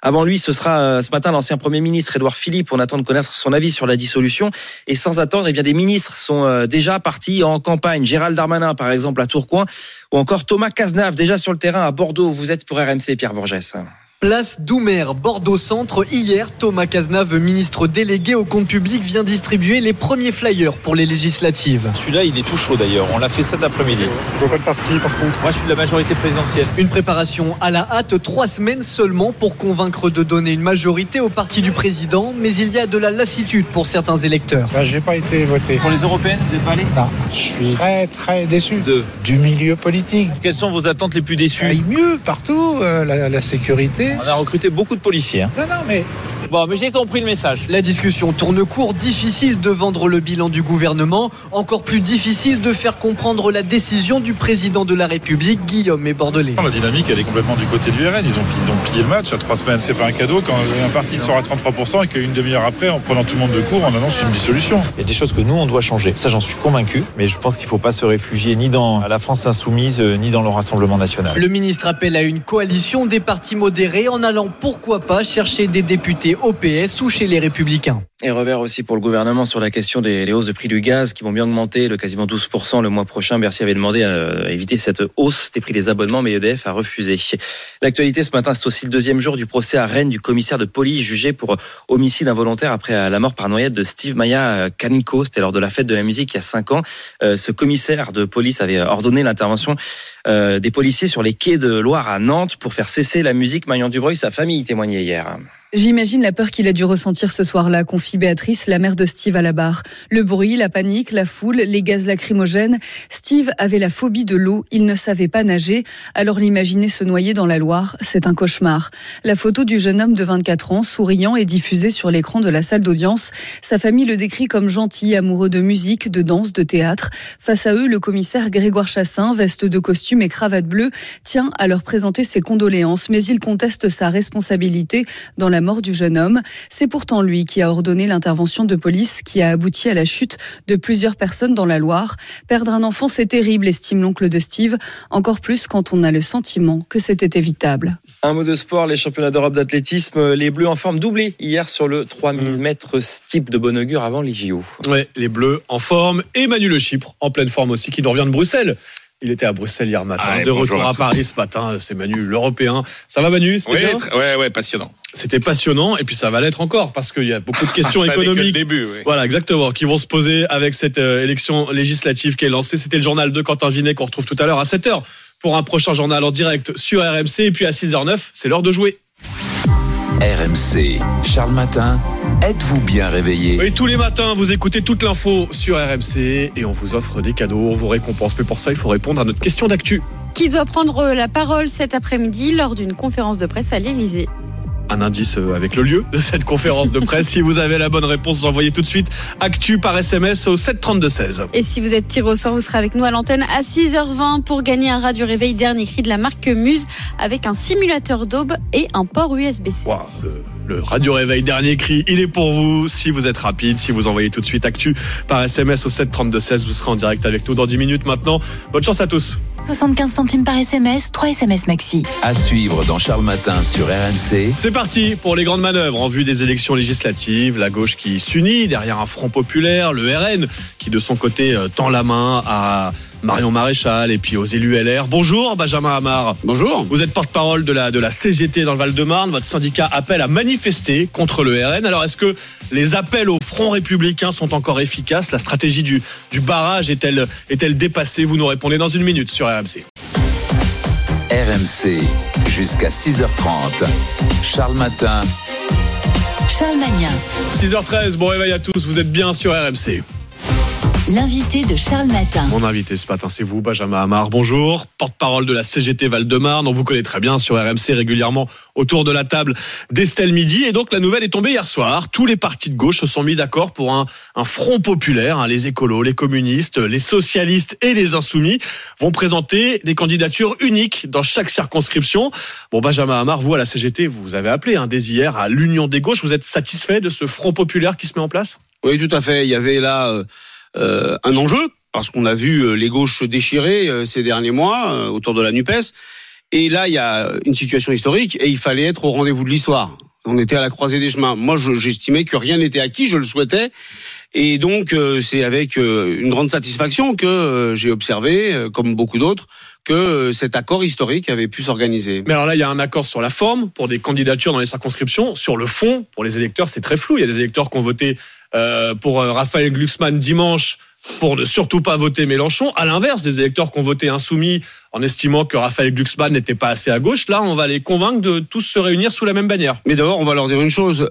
Avant lui, ce sera ce matin l'ancien Premier ministre Édouard Philippe. On attend de connaître son avis sur la dissolution. Et sans attendre, eh bien, des ministres sont déjà partis en campagne. Gérald Darmanin, par exemple, à Tourcoing, ou encore Thomas Cazenave, déjà sur le terrain à Bordeaux. Vous êtes pour RMC, Pierre Bourgès. Place Doumer, Bordeaux-Centre. Hier, Thomas Cazenave, ministre délégué au compte public, vient distribuer les premiers flyers pour les législatives. Celui-là, il est tout chaud d'ailleurs. On l'a fait cet après-midi. Je vois pas de parti, par contre. Moi, je suis de la majorité présidentielle. Une préparation à la hâte, 3 semaines seulement pour convaincre de donner une majorité au parti du président. Mais il y a de la lassitude pour certains électeurs. J'ai pas été voté. Pour les européennes, vous n'êtes pas allé ? Non, je suis très déçu du milieu politique. Quelles sont vos attentes les plus déçues ? Mieux partout, la sécurité. On a recruté beaucoup de policiers. Non, mais... Bon, mais j'ai compris le message. La discussion tourne court. Difficile de vendre le bilan du gouvernement. Encore plus difficile de faire comprendre la décision du président de la République, Guillaume et Bordelais. La dynamique, elle est complètement du côté du RN. Ils ont plié le match à 3 semaines. C'est pas un cadeau quand un parti sort à 33% et qu'une demi-heure après, en prenant tout le monde de court, on annonce une dissolution. Il y a des choses que nous, on doit changer. Ça, j'en suis convaincu. Mais je pense qu'il ne faut pas se réfugier ni dans la France insoumise, ni dans le Rassemblement national. Le ministre appelle à une coalition des partis modérés en allant, pourquoi pas, chercher des députés au PS ou chez les Républicains. Et revers aussi pour le gouvernement sur la question des hausses de prix du gaz qui vont bien augmenter de quasiment 12% le mois prochain. Bercy avait demandé à éviter cette hausse des prix des abonnements, mais EDF a refusé. L'actualité ce matin, c'est aussi le 2e jour du procès à Rennes du commissaire de police jugé pour homicide involontaire après la mort par noyade de Steve Maya Kaniko. C'était lors de la fête de la musique il y a 5 ans. Ce commissaire de police avait ordonné l'intervention des policiers sur les quais de Loire à Nantes pour faire cesser la musique. Marion Dubreuil, sa famille témoignait hier. J'imagine la peur qu'il a dû ressentir ce soir-là, confie Béatrice, la mère de Steve à la barre. Le bruit, la panique, la foule, les gaz lacrymogènes. Steve avait la phobie de l'eau, il ne savait pas nager, alors l'imaginer se noyer dans la Loire, c'est un cauchemar. La photo du jeune homme de 24 ans, souriant, est diffusée sur l'écran de la salle d'audience. Sa famille le décrit comme gentil, amoureux de musique, de danse, de théâtre. Face à eux, le commissaire Grégoire Chassin, veste de costume et cravate bleue, tient à leur présenter ses condoléances, mais il conteste sa responsabilité dans la mort du jeune homme. C'est pourtant lui qui a ordonné l'intervention de police qui a abouti à la chute de plusieurs personnes dans la Loire. Perdre un enfant, c'est terrible, estime l'oncle de Steve, encore plus quand on a le sentiment que c'était évitable. Un mot de sport, les championnats d'Europe d'athlétisme, les Bleus en forme doublée hier sur le 3000 mètres steep de bon augure avant les JO. Ouais, les Bleus en forme et Manu Le Chypre en pleine forme aussi qui nous revient de Bruxelles. Il était à Bruxelles hier matin, de retour à Paris ce matin. C'est Manu, l'Européen. Ça va Manu? Ouais, passionnant. C'était passionnant et puis ça va l'être encore parce qu'il y a beaucoup de questions économiques. Que le début, oui. Voilà, exactement, qui vont se poser avec cette élection législative qui est lancée. C'était le journal de Quentin Vinet qu'on retrouve tout à l'heure à 7h pour un prochain journal en direct sur RMC. Et puis à 6h09, c'est l'heure de jouer. RMC, Charles Matin, êtes-vous bien réveillé? Et tous les matins, vous écoutez toute l'info sur RMC et on vous offre des cadeaux, on vous récompense. Mais pour ça, il faut répondre à notre question d'actu. Qui doit prendre la parole cet après-midi lors d'une conférence de presse à l'Élysée? Un indice avec le lieu de cette conférence de presse. Si vous avez la bonne réponse, vous envoyez tout de suite actu par SMS au 732-16. Et si vous êtes tiré au sort, vous serez avec nous à l'antenne à 6h20 pour gagner un radio réveil dernier cri de la marque Muse avec un simulateur d'aube et un port USB-C. Wow, le radio réveil dernier cri, il est pour vous. Si vous êtes rapide, si vous envoyez tout de suite actu par SMS au 732-16, vous serez en direct avec nous dans 10 minutes maintenant. Bonne chance à tous. 75 centimes par SMS, 3 SMS maxi. À suivre dans Charles Matin sur RMC. C'est parti pour les grandes manœuvres en vue des élections législatives. La gauche qui s'unit derrière un front populaire, le RN qui de son côté tend la main à Marion Maréchal et puis aux élus LR. Bonjour Benjamin Hamar. Bonjour. Vous êtes porte-parole de la CGT dans le Val-de-Marne. Votre syndicat appelle à manifester contre le RN. Alors est-ce que les appels au front républicain sont encore efficaces? La stratégie du barrage est-elle dépassée? Vous nous répondez dans une minute sur RMC. RMC, jusqu'à 6h30. Charles Matin. Charles Magnin. 6h13, bon réveil à tous, vous êtes bien sur RMC. L'invité de Charles Matin. Mon invité ce matin, c'est vous, Benjamin Hamar. Bonjour, porte-parole de la CGT Val-de-Marne. On vous connaît très bien sur RMC régulièrement autour de la table d'Estelle Midi. Et donc, la nouvelle est tombée hier soir. Tous les partis de gauche se sont mis d'accord pour un front populaire. Les écolos, les communistes, les socialistes et les insoumis vont présenter des candidatures uniques dans chaque circonscription. Bon, Benjamin Hamar, vous, à la CGT, vous avez appelé dès hier à l'union des gauches. Vous êtes satisfait de ce front populaire qui se met en place? Oui, tout à fait. Il y avait là un enjeu, parce qu'on a vu les gauches se déchirer ces derniers mois autour de la NUPES. Et là, il y a une situation historique et il fallait être au rendez-vous de l'histoire. On était à la croisée des chemins. Moi, j'estimais que rien n'était acquis, je le souhaitais. Et donc, c'est avec une grande satisfaction que j'ai observé, comme beaucoup d'autres, que cet accord historique avait pu s'organiser. Mais alors là, il y a un accord sur la forme pour des candidatures dans les circonscriptions. Sur le fond, pour les électeurs, c'est très flou. Il y a des électeurs qui ont voté pour Raphaël Glucksmann dimanche pour ne surtout pas voter Mélenchon. À l'inverse, des électeurs qui ont voté Insoumis en estimant que Raphaël Glucksmann n'était pas assez à gauche. Là, on va les convaincre de tous se réunir sous la même bannière. Mais d'abord, on va leur dire une chose.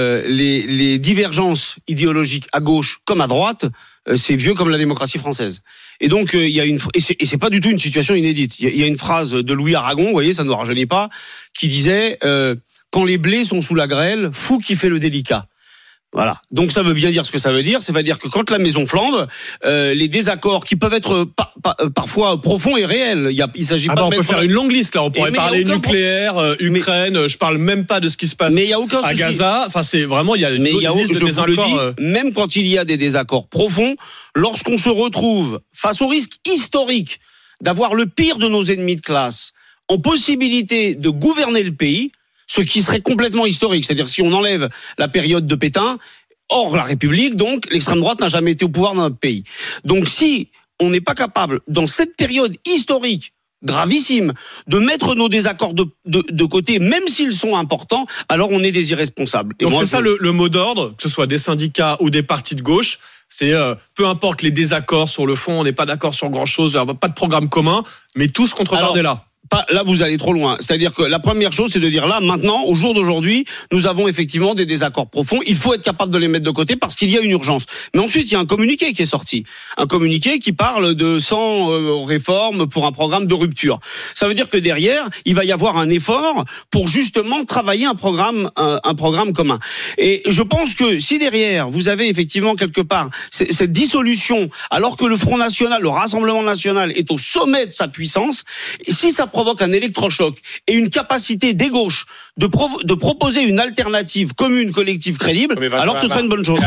Les divergences idéologiques à gauche comme à droite, c'est vieux comme la démocratie française. Et donc, il y a et c'est pas du tout une situation inédite. Il y a une phrase de Louis Aragon, vous voyez, ça ne nous rajeunit pas, qui disait quand les blés sont sous la grêle, fou qui fait le délicat. Voilà. Donc ça veut bien dire ce que ça veut dire. Ça veut dire que quand la maison flambe, les désaccords qui peuvent être parfois profonds et réels. Il s'agit pas. On peut faire une longue liste là. On pourrait parler nucléaire, Ukraine. Je parle même pas de ce qui se passe à Gaza. Enfin, c'est vraiment il y a une liste de désaccords. Même quand il y a des désaccords profonds, lorsqu'on se retrouve face au risque historique d'avoir le pire de nos ennemis de classe en possibilité de gouverner le pays. Ce qui serait complètement historique. C'est-à-dire si on enlève la période de Pétain, hors la République, donc, l'extrême droite n'a jamais été au pouvoir dans notre pays. Donc si on n'est pas capable, dans cette période historique, gravissime, de mettre nos désaccords de côté, même s'ils sont importants, alors on est des irresponsables. Et donc c'est ça le mot d'ordre, que ce soit des syndicats ou des partis de gauche, c'est peu importe les désaccords sur le fond, on n'est pas d'accord sur grand-chose, pas de programme commun, mais tous contre Bardella. Là, vous allez trop loin. C'est-à-dire que la première chose, c'est de dire là, maintenant, au jour d'aujourd'hui, nous avons effectivement des désaccords profonds. Il faut être capable de les mettre de côté parce qu'il y a une urgence. Mais ensuite, il y a un communiqué qui est sorti. Un communiqué qui parle de 100 réformes pour un programme de rupture. Ça veut dire que derrière, il va y avoir un effort pour justement travailler un programme commun. Et je pense que si derrière, vous avez effectivement quelque part cette dissolution, alors que le Front National, le Rassemblement National est au sommet de sa puissance, et si ça provoque un électrochoc et une capacité des gauches de proposer une alternative commune, collective, crédible, alors ce serait une bonne chose.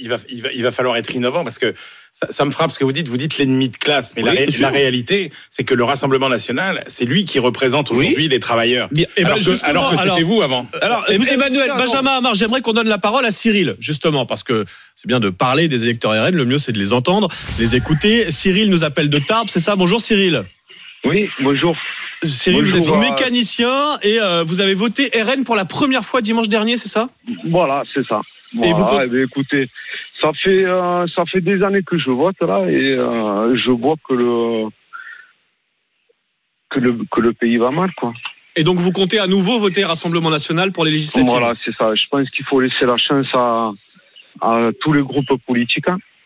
Il va falloir être innovant parce que ça me frappe ce que vous dites l'ennemi de classe. Mais la réalité, c'est que le Rassemblement National, c'est lui qui représente aujourd'hui les travailleurs. Alors que c'était vous avant. Emmanuel, Benjamin Amar, j'aimerais qu'on donne la parole à Cyril, justement, parce que c'est bien de parler des électeurs RN, le mieux c'est de les entendre, les écouter. Cyril nous appelle de Tarbes, c'est ça? Bonjour Cyril. Oui, bonjour. Cyril, vous êtes mécanicien et vous avez voté RN pour la première fois dimanche dernier, c'est ça? Voilà, c'est ça. Voilà, écoutez, ça fait des années que je vote là et je vois que le pays va mal, quoi. Et donc vous comptez à nouveau voter Rassemblement National pour les législatives? Voilà, c'est ça. Je pense qu'il faut laisser la chance à tous les groupes politiques.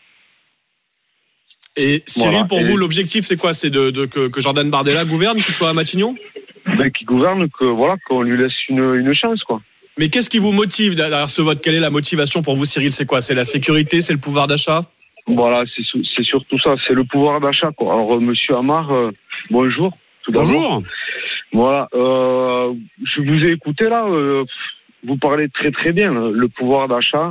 Et Cyril, pour vous, l'objectif, c'est quoi? C'est que Jordan Bardella gouverne, qu'il soit à Matignon? Qu'il gouverne, qu'on lui laisse une chance, quoi. Mais qu'est-ce qui vous motive derrière ce vote? Quelle est la motivation pour vous, Cyril? C'est quoi? C'est la sécurité? C'est le pouvoir d'achat? Voilà, c'est surtout ça. C'est le pouvoir d'achat, quoi. Alors, monsieur Amar, bonjour. Bonjour. Voilà. Je vous ai écouté, là. Vous parlez très, très bien. Le pouvoir d'achat.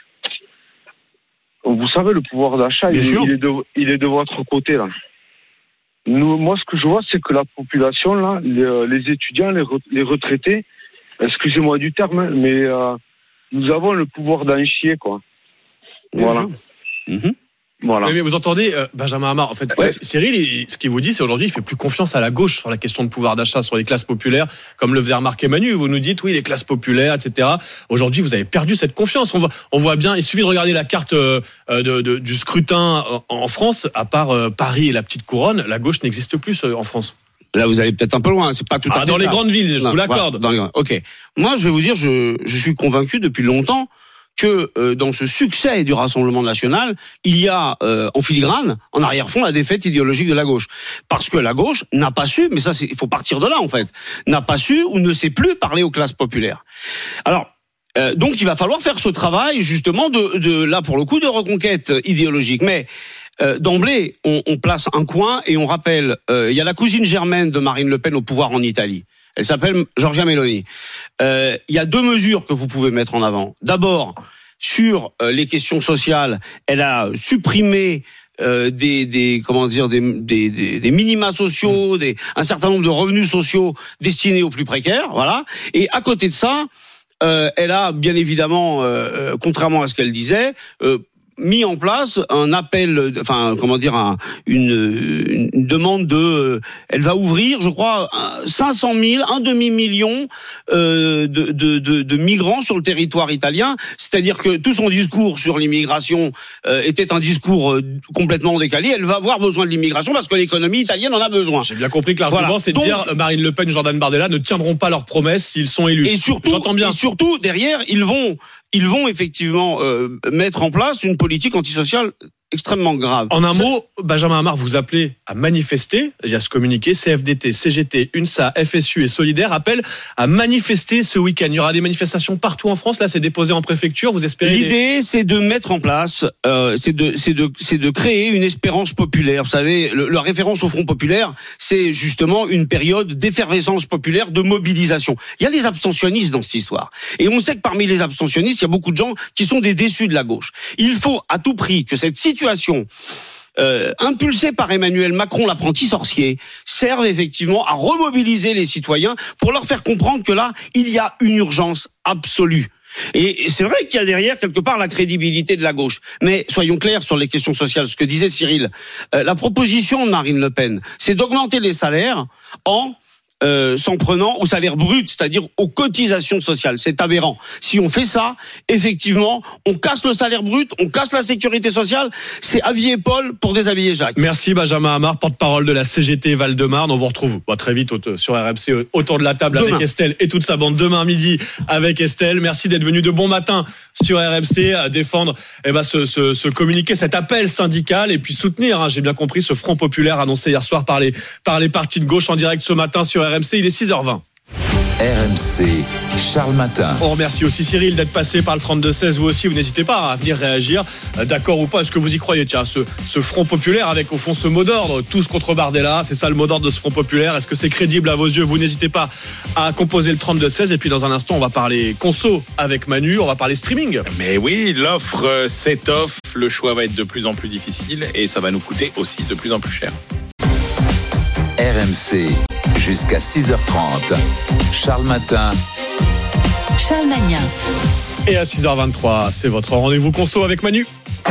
Vous savez, le pouvoir d'achat, il est de votre côté, là. Moi, ce que je vois, c'est que la population, là, les étudiants, les retraités, excusez-moi du terme, mais nous avons le pouvoir d'en chier, quoi. Voilà. Voilà. Mais vous entendez, Benjamin Amar, en fait, Cyril, ce qu'il vous dit, c'est aujourd'hui, il fait plus confiance à la gauche sur la question de pouvoir d'achat, sur les classes populaires, comme le faisait remarquer Manu. Vous nous dites, oui, les classes populaires, etc. Aujourd'hui, vous avez perdu cette confiance. On voit bien, il suffit de regarder la carte du scrutin en France, à part Paris et la petite couronne, la gauche n'existe plus en France. Là, vous allez peut-être un peu loin, c'est pas tout à fait dans les grandes villes, je vous l'accorde. Ok. Moi, je vais vous dire, je suis convaincu depuis longtemps que dans ce succès du Rassemblement National, il y a en filigrane, en arrière-fond, la défaite idéologique de la gauche. Parce que la gauche n'a pas su, mais ça, il faut partir de là en fait, n'a pas su ou ne sait plus parler aux classes populaires. Alors, donc il va falloir faire ce travail justement de là pour le coup de reconquête idéologique. Mais d'emblée, on place un coin et on rappelle, il y a la cousine germaine de Marine Le Pen au pouvoir en Italie. Elle s'appelle Giorgia Meloni. Il y a deux mesures que vous pouvez mettre en avant. D'abord, sur les questions sociales, elle a supprimé des minima sociaux, un certain nombre de revenus sociaux destinés aux plus précaires, voilà. Et à côté de ça, elle a bien évidemment, contrairement à ce qu'elle disait, mis en place un appel, une demande de, elle va ouvrir, je crois, 500 000, un demi-million de migrants sur le territoire italien. C'est-à-dire que tout son discours sur l'immigration était un discours complètement décalé. Elle va avoir besoin de l'immigration parce que l'économie italienne en a besoin. J'ai bien compris que l'argument, c'est de dire Marine Le Pen, Jordan Bardella ne tiendront pas leurs promesses s'ils sont élus. Et surtout, derrière, ils vont effectivement mettre en place une politique antisociale extrêmement grave. En un mot, Benjamin Amar, vous appelez à manifester. Il y a ce communiqué, CFDT, CGT, UNSA, FSU et Solidaire appellent à manifester ce week-end. Il y aura des manifestations partout en France. Là, c'est déposé en préfecture. Vous espérez? L'idée, c'est de mettre en place, c'est de créer une espérance populaire. Vous savez, la référence au Front populaire, c'est justement une période d'effervescence populaire, de mobilisation. Il y a des abstentionnistes dans cette histoire. Et on sait que parmi les abstentionnistes, il y a beaucoup de gens qui sont des déçus de la gauche. Il faut à tout prix que cette situation impulsée par Emmanuel Macron, l'apprenti sorcier, serve effectivement à remobiliser les citoyens pour leur faire comprendre que là, il y a une urgence absolue. Et c'est vrai qu'il y a derrière quelque part la crédibilité de la gauche. Mais soyons clairs sur les questions sociales. Ce que disait Cyril, la proposition de Marine Le Pen, c'est d'augmenter les salaires s'en prenant au salaire brut, c'est-à-dire aux cotisations sociales. C'est aberrant. Si on fait ça, effectivement, on casse le salaire brut, on casse la sécurité sociale. C'est habiller Paul pour déshabiller Jacques. Merci Benjamin Amar, porte-parole de la CGT Val-de-Marne. On vous retrouve très vite sur RMC autour de la table demain, avec Estelle et toute sa bande. Demain midi avec Estelle. Merci d'être venu de bon matin sur RMC à défendre ce communiqué, cet appel syndical et puis soutenir, j'ai bien compris, ce Front populaire annoncé hier soir par les partis de gauche en direct ce matin sur RMC. Il est 6h20. RMC, Charles Matin. On remercie aussi Cyril d'être passé par le 32-16. Vous aussi, vous n'hésitez pas à venir réagir. D'accord ou pas, est-ce que vous y croyez? Tiens, ce Front populaire avec au fond ce mot d'ordre, tous contre Bardella, c'est ça le mot d'ordre de ce Front populaire. Est-ce que c'est crédible à vos yeux? Vous n'hésitez pas à composer le 32-16. Et puis dans un instant, on va parler conso avec Manu, on va parler streaming. Mais oui, l'offre s'étoffe, le choix va être de plus en plus difficile et ça va nous coûter aussi de plus en plus cher. RMC, jusqu'à 6h30. Charles Matin. Charles Magnin. Et à 6h23, c'est votre rendez-vous conso avec Manu.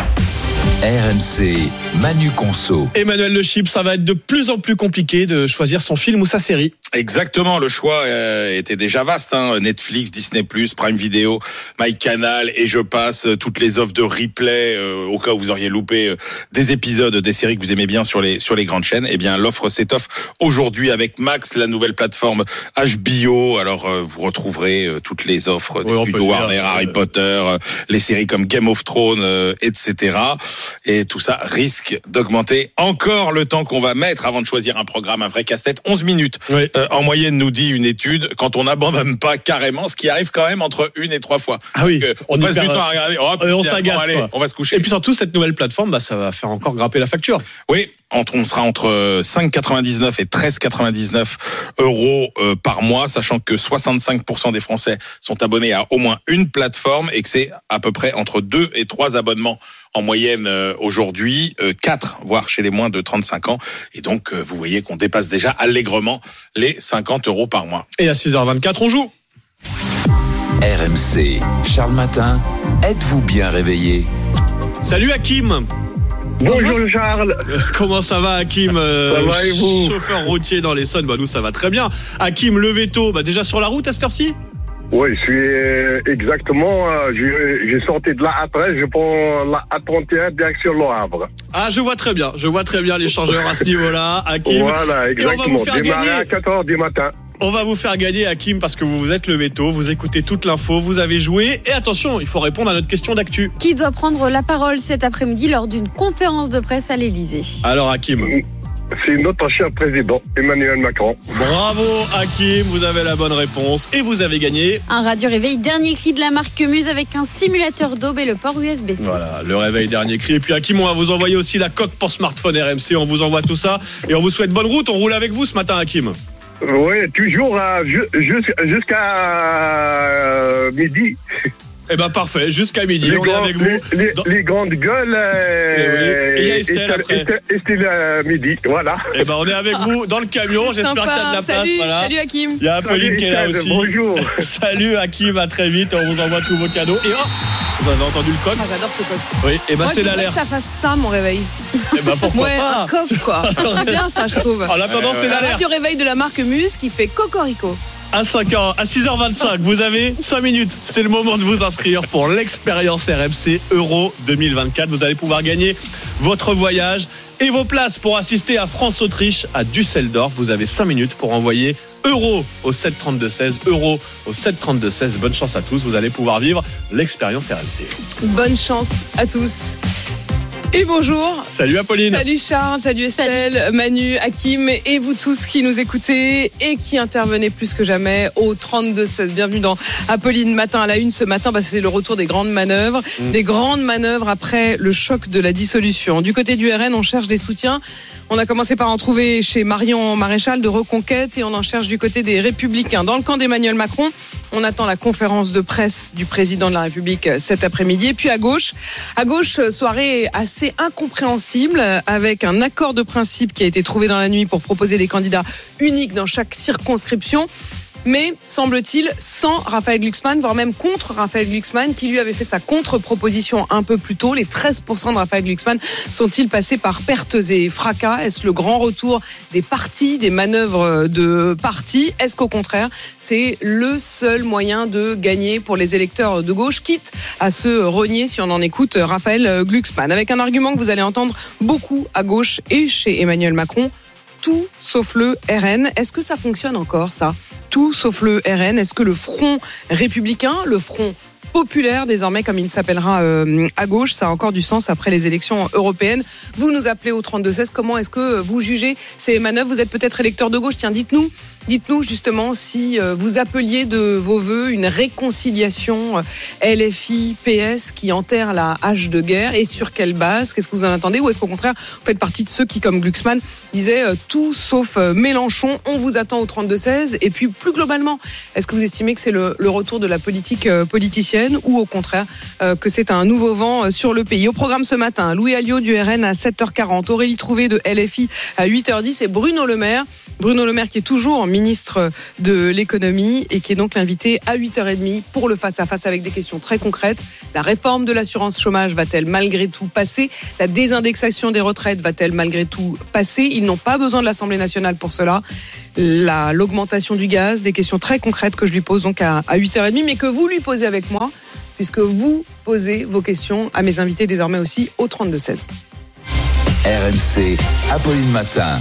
RMC, Manu Conso. Emmanuel Le Chip, ça va être de plus en plus compliqué de choisir son film ou sa série. Exactement, le choix était déjà vaste. Netflix, Disney+, Prime Video, MyCanal et je passe toutes les offres de replay au cas où vous auriez loupé des épisodes des séries que vous aimez bien sur les grandes chaînes. Eh bien, l'offre s'étoffe aujourd'hui avec Max, la nouvelle plateforme HBO. Alors, vous retrouverez toutes les offres des studios Warner, Harry Potter, les séries comme Game of Thrones, etc. Et tout ça risque d'augmenter encore le temps qu'on va mettre avant de choisir un programme, un vrai casse-tête. 11 minutes. Oui. En moyenne, nous dit une étude, quand on n'abandonne pas carrément, ce qui arrive quand même entre 1 et 3 fois. Ah oui. On passe du temps à regarder. On s'agace. Allez, on va se coucher. Et puis surtout, cette nouvelle plateforme, ça va faire encore grimper la facture. Oui. On sera entre 5,99 et 13,99 euros par mois, sachant que 65% des Français sont abonnés à au moins une plateforme et que c'est à peu près entre 2 et 3 abonnements en moyenne aujourd'hui, 4, voire chez les moins de 35 ans. Et donc, vous voyez qu'on dépasse déjà allègrement les 50 euros par mois. Et à 6h24, on joue. RMC, Charles Matin, êtes-vous bien réveillé? Salut Hakim. Bonjour Charles. Comment ça va Hakim? Ça va et vous? Chauffeur routier dans l'Essonne, nous ça va très bien. Hakim, le veto, déjà sur la route à cette heure-ci? Oui, je suis exactement, j'ai sorti de la A13, je prends la A31 direction Le Havre. Ah, je vois très bien l'échangeur à ce niveau-là, Hakim. Voilà, exactement. Et on va vous faire démarrer gagner à 4h du matin. On va vous faire gagner, Hakim, parce que vous êtes le veto, vous écoutez toute l'info, vous avez joué. Et attention, il faut répondre à notre question d'actu. Qui doit prendre la parole cet après-midi lors d'une conférence de presse à l'Elysée? Alors, Hakim. C'est notre cher président, Emmanuel Macron. Bravo, Hakim, vous avez la bonne réponse. Et vous avez gagné un radio réveil dernier cri de la marque Muse avec un simulateur d'aube et le port USB-C. Voilà, le réveil dernier cri. Et puis, Hakim, on va vous envoyer aussi la coque pour smartphone RMC. On vous envoie tout ça. Et on vous souhaite bonne route. On roule avec vous ce matin, Hakim. Oui, toujours jusqu'à midi. Eh ben parfait, jusqu'à midi, on est avec vous. Les grandes gueules. Et il y a Estelle après. Estelle midi, voilà. Eh ben on est avec vous dans le camion, j'espère que t'as de la place. Voilà. Salut Hakim. Il y a Apolline qui est là aussi. Bonjour. Salut Hakim, à très vite, on vous envoie tous vos cadeaux. Et vous avez entendu le coq? J'adore ce coq. Oui, et ben moi, c'est l'alerte. Que ça fasse ça mon réveil. Et ben pourquoi pas un coq quoi. C'est bien ça je trouve. En attendant c'est l'alerte. Radio réveil de la marque Muse qui fait cocorico. À 6h25, vous avez 5 minutes. C'est le moment de vous inscrire pour l'expérience RMC Euro 2024. Vous allez pouvoir gagner votre voyage et vos places pour assister à France-Autriche à Düsseldorf. Vous avez 5 minutes pour envoyer Euro au 732-16. Euro au 732-16. Bonne chance à tous. Vous allez pouvoir vivre l'expérience RMC. Bonne chance à tous. Et bonjour. Salut Apolline. Salut Charles, salut Estelle, Manu, Hakim et vous tous qui nous écoutez et qui intervenez plus que jamais au 32-16. Bienvenue dans Apolline Matin à la une. Ce matin, c'est le retour des grandes manœuvres. Des grandes manœuvres après le choc de la dissolution. Du côté du RN, on cherche des soutiens. On a commencé par en trouver chez Marion Maréchal de Reconquête et on en cherche du côté des Républicains. Dans le camp d'Emmanuel Macron, on attend la conférence de presse du président de la République cet après-midi. Et puis à gauche, soirée assez incompréhensible avec un accord de principe qui a été trouvé dans la nuit pour proposer des candidats uniques dans chaque circonscription. Mais, semble-t-il, sans Raphaël Glucksmann, voire même contre Raphaël Glucksmann, qui lui avait fait sa contre-proposition un peu plus tôt. Les 13% de Raphaël Glucksmann sont-ils passés par pertes et fracas? Est-ce le grand retour des partis, des manœuvres de partis? Est-ce qu'au contraire, c'est le seul moyen de gagner pour les électeurs de gauche, quitte à se renier si on en écoute Raphaël Glucksmann? Avec un argument que vous allez entendre beaucoup à gauche et chez Emmanuel Macron, tout sauf le RN. Est-ce que ça fonctionne encore, ça? Tout sauf le RN. Est-ce que le front républicain, le front populaire, désormais comme il s'appellera à gauche, ça a encore du sens après les élections européennes? Vous nous appelez au 32-16. Comment est-ce que vous jugez ces manœuvres? Vous êtes peut-être électeur de gauche. Tiens, dites-nous justement si vous appeliez de vos voeux une réconciliation LFI-PS qui enterre la hache de guerre, et sur quelle base? Qu'est-ce que vous en attendez? Ou est-ce qu'au contraire, vous faites partie de ceux qui, comme Glucksmann, disaient tout sauf Mélenchon? On vous attend au 32-16. Et puis, plus globalement, est-ce que vous estimez que c'est le retour de la politique politicienne, ou au contraire que c'est un nouveau vent sur le pays? Au programme ce matin, Louis Alliot du RN à 7h40, Aurélie Trouvé de LFI à 8h10 et Bruno Le Maire qui est toujours ministre de l'économie et qui est donc l'invité à 8h30 pour le face-à-face avec des questions très concrètes. La réforme de l'assurance chômage va-t-elle malgré tout passer? La désindexation des retraites va-t-elle malgré tout passer? Ils n'ont pas besoin de l'Assemblée nationale pour cela. L'augmentation du gaz, des questions très concrètes que je lui pose donc à 8h30, mais que vous lui posez avec moi, puisque vous posez vos questions à mes invités désormais aussi au 32-16. RMC, Apolline Matin.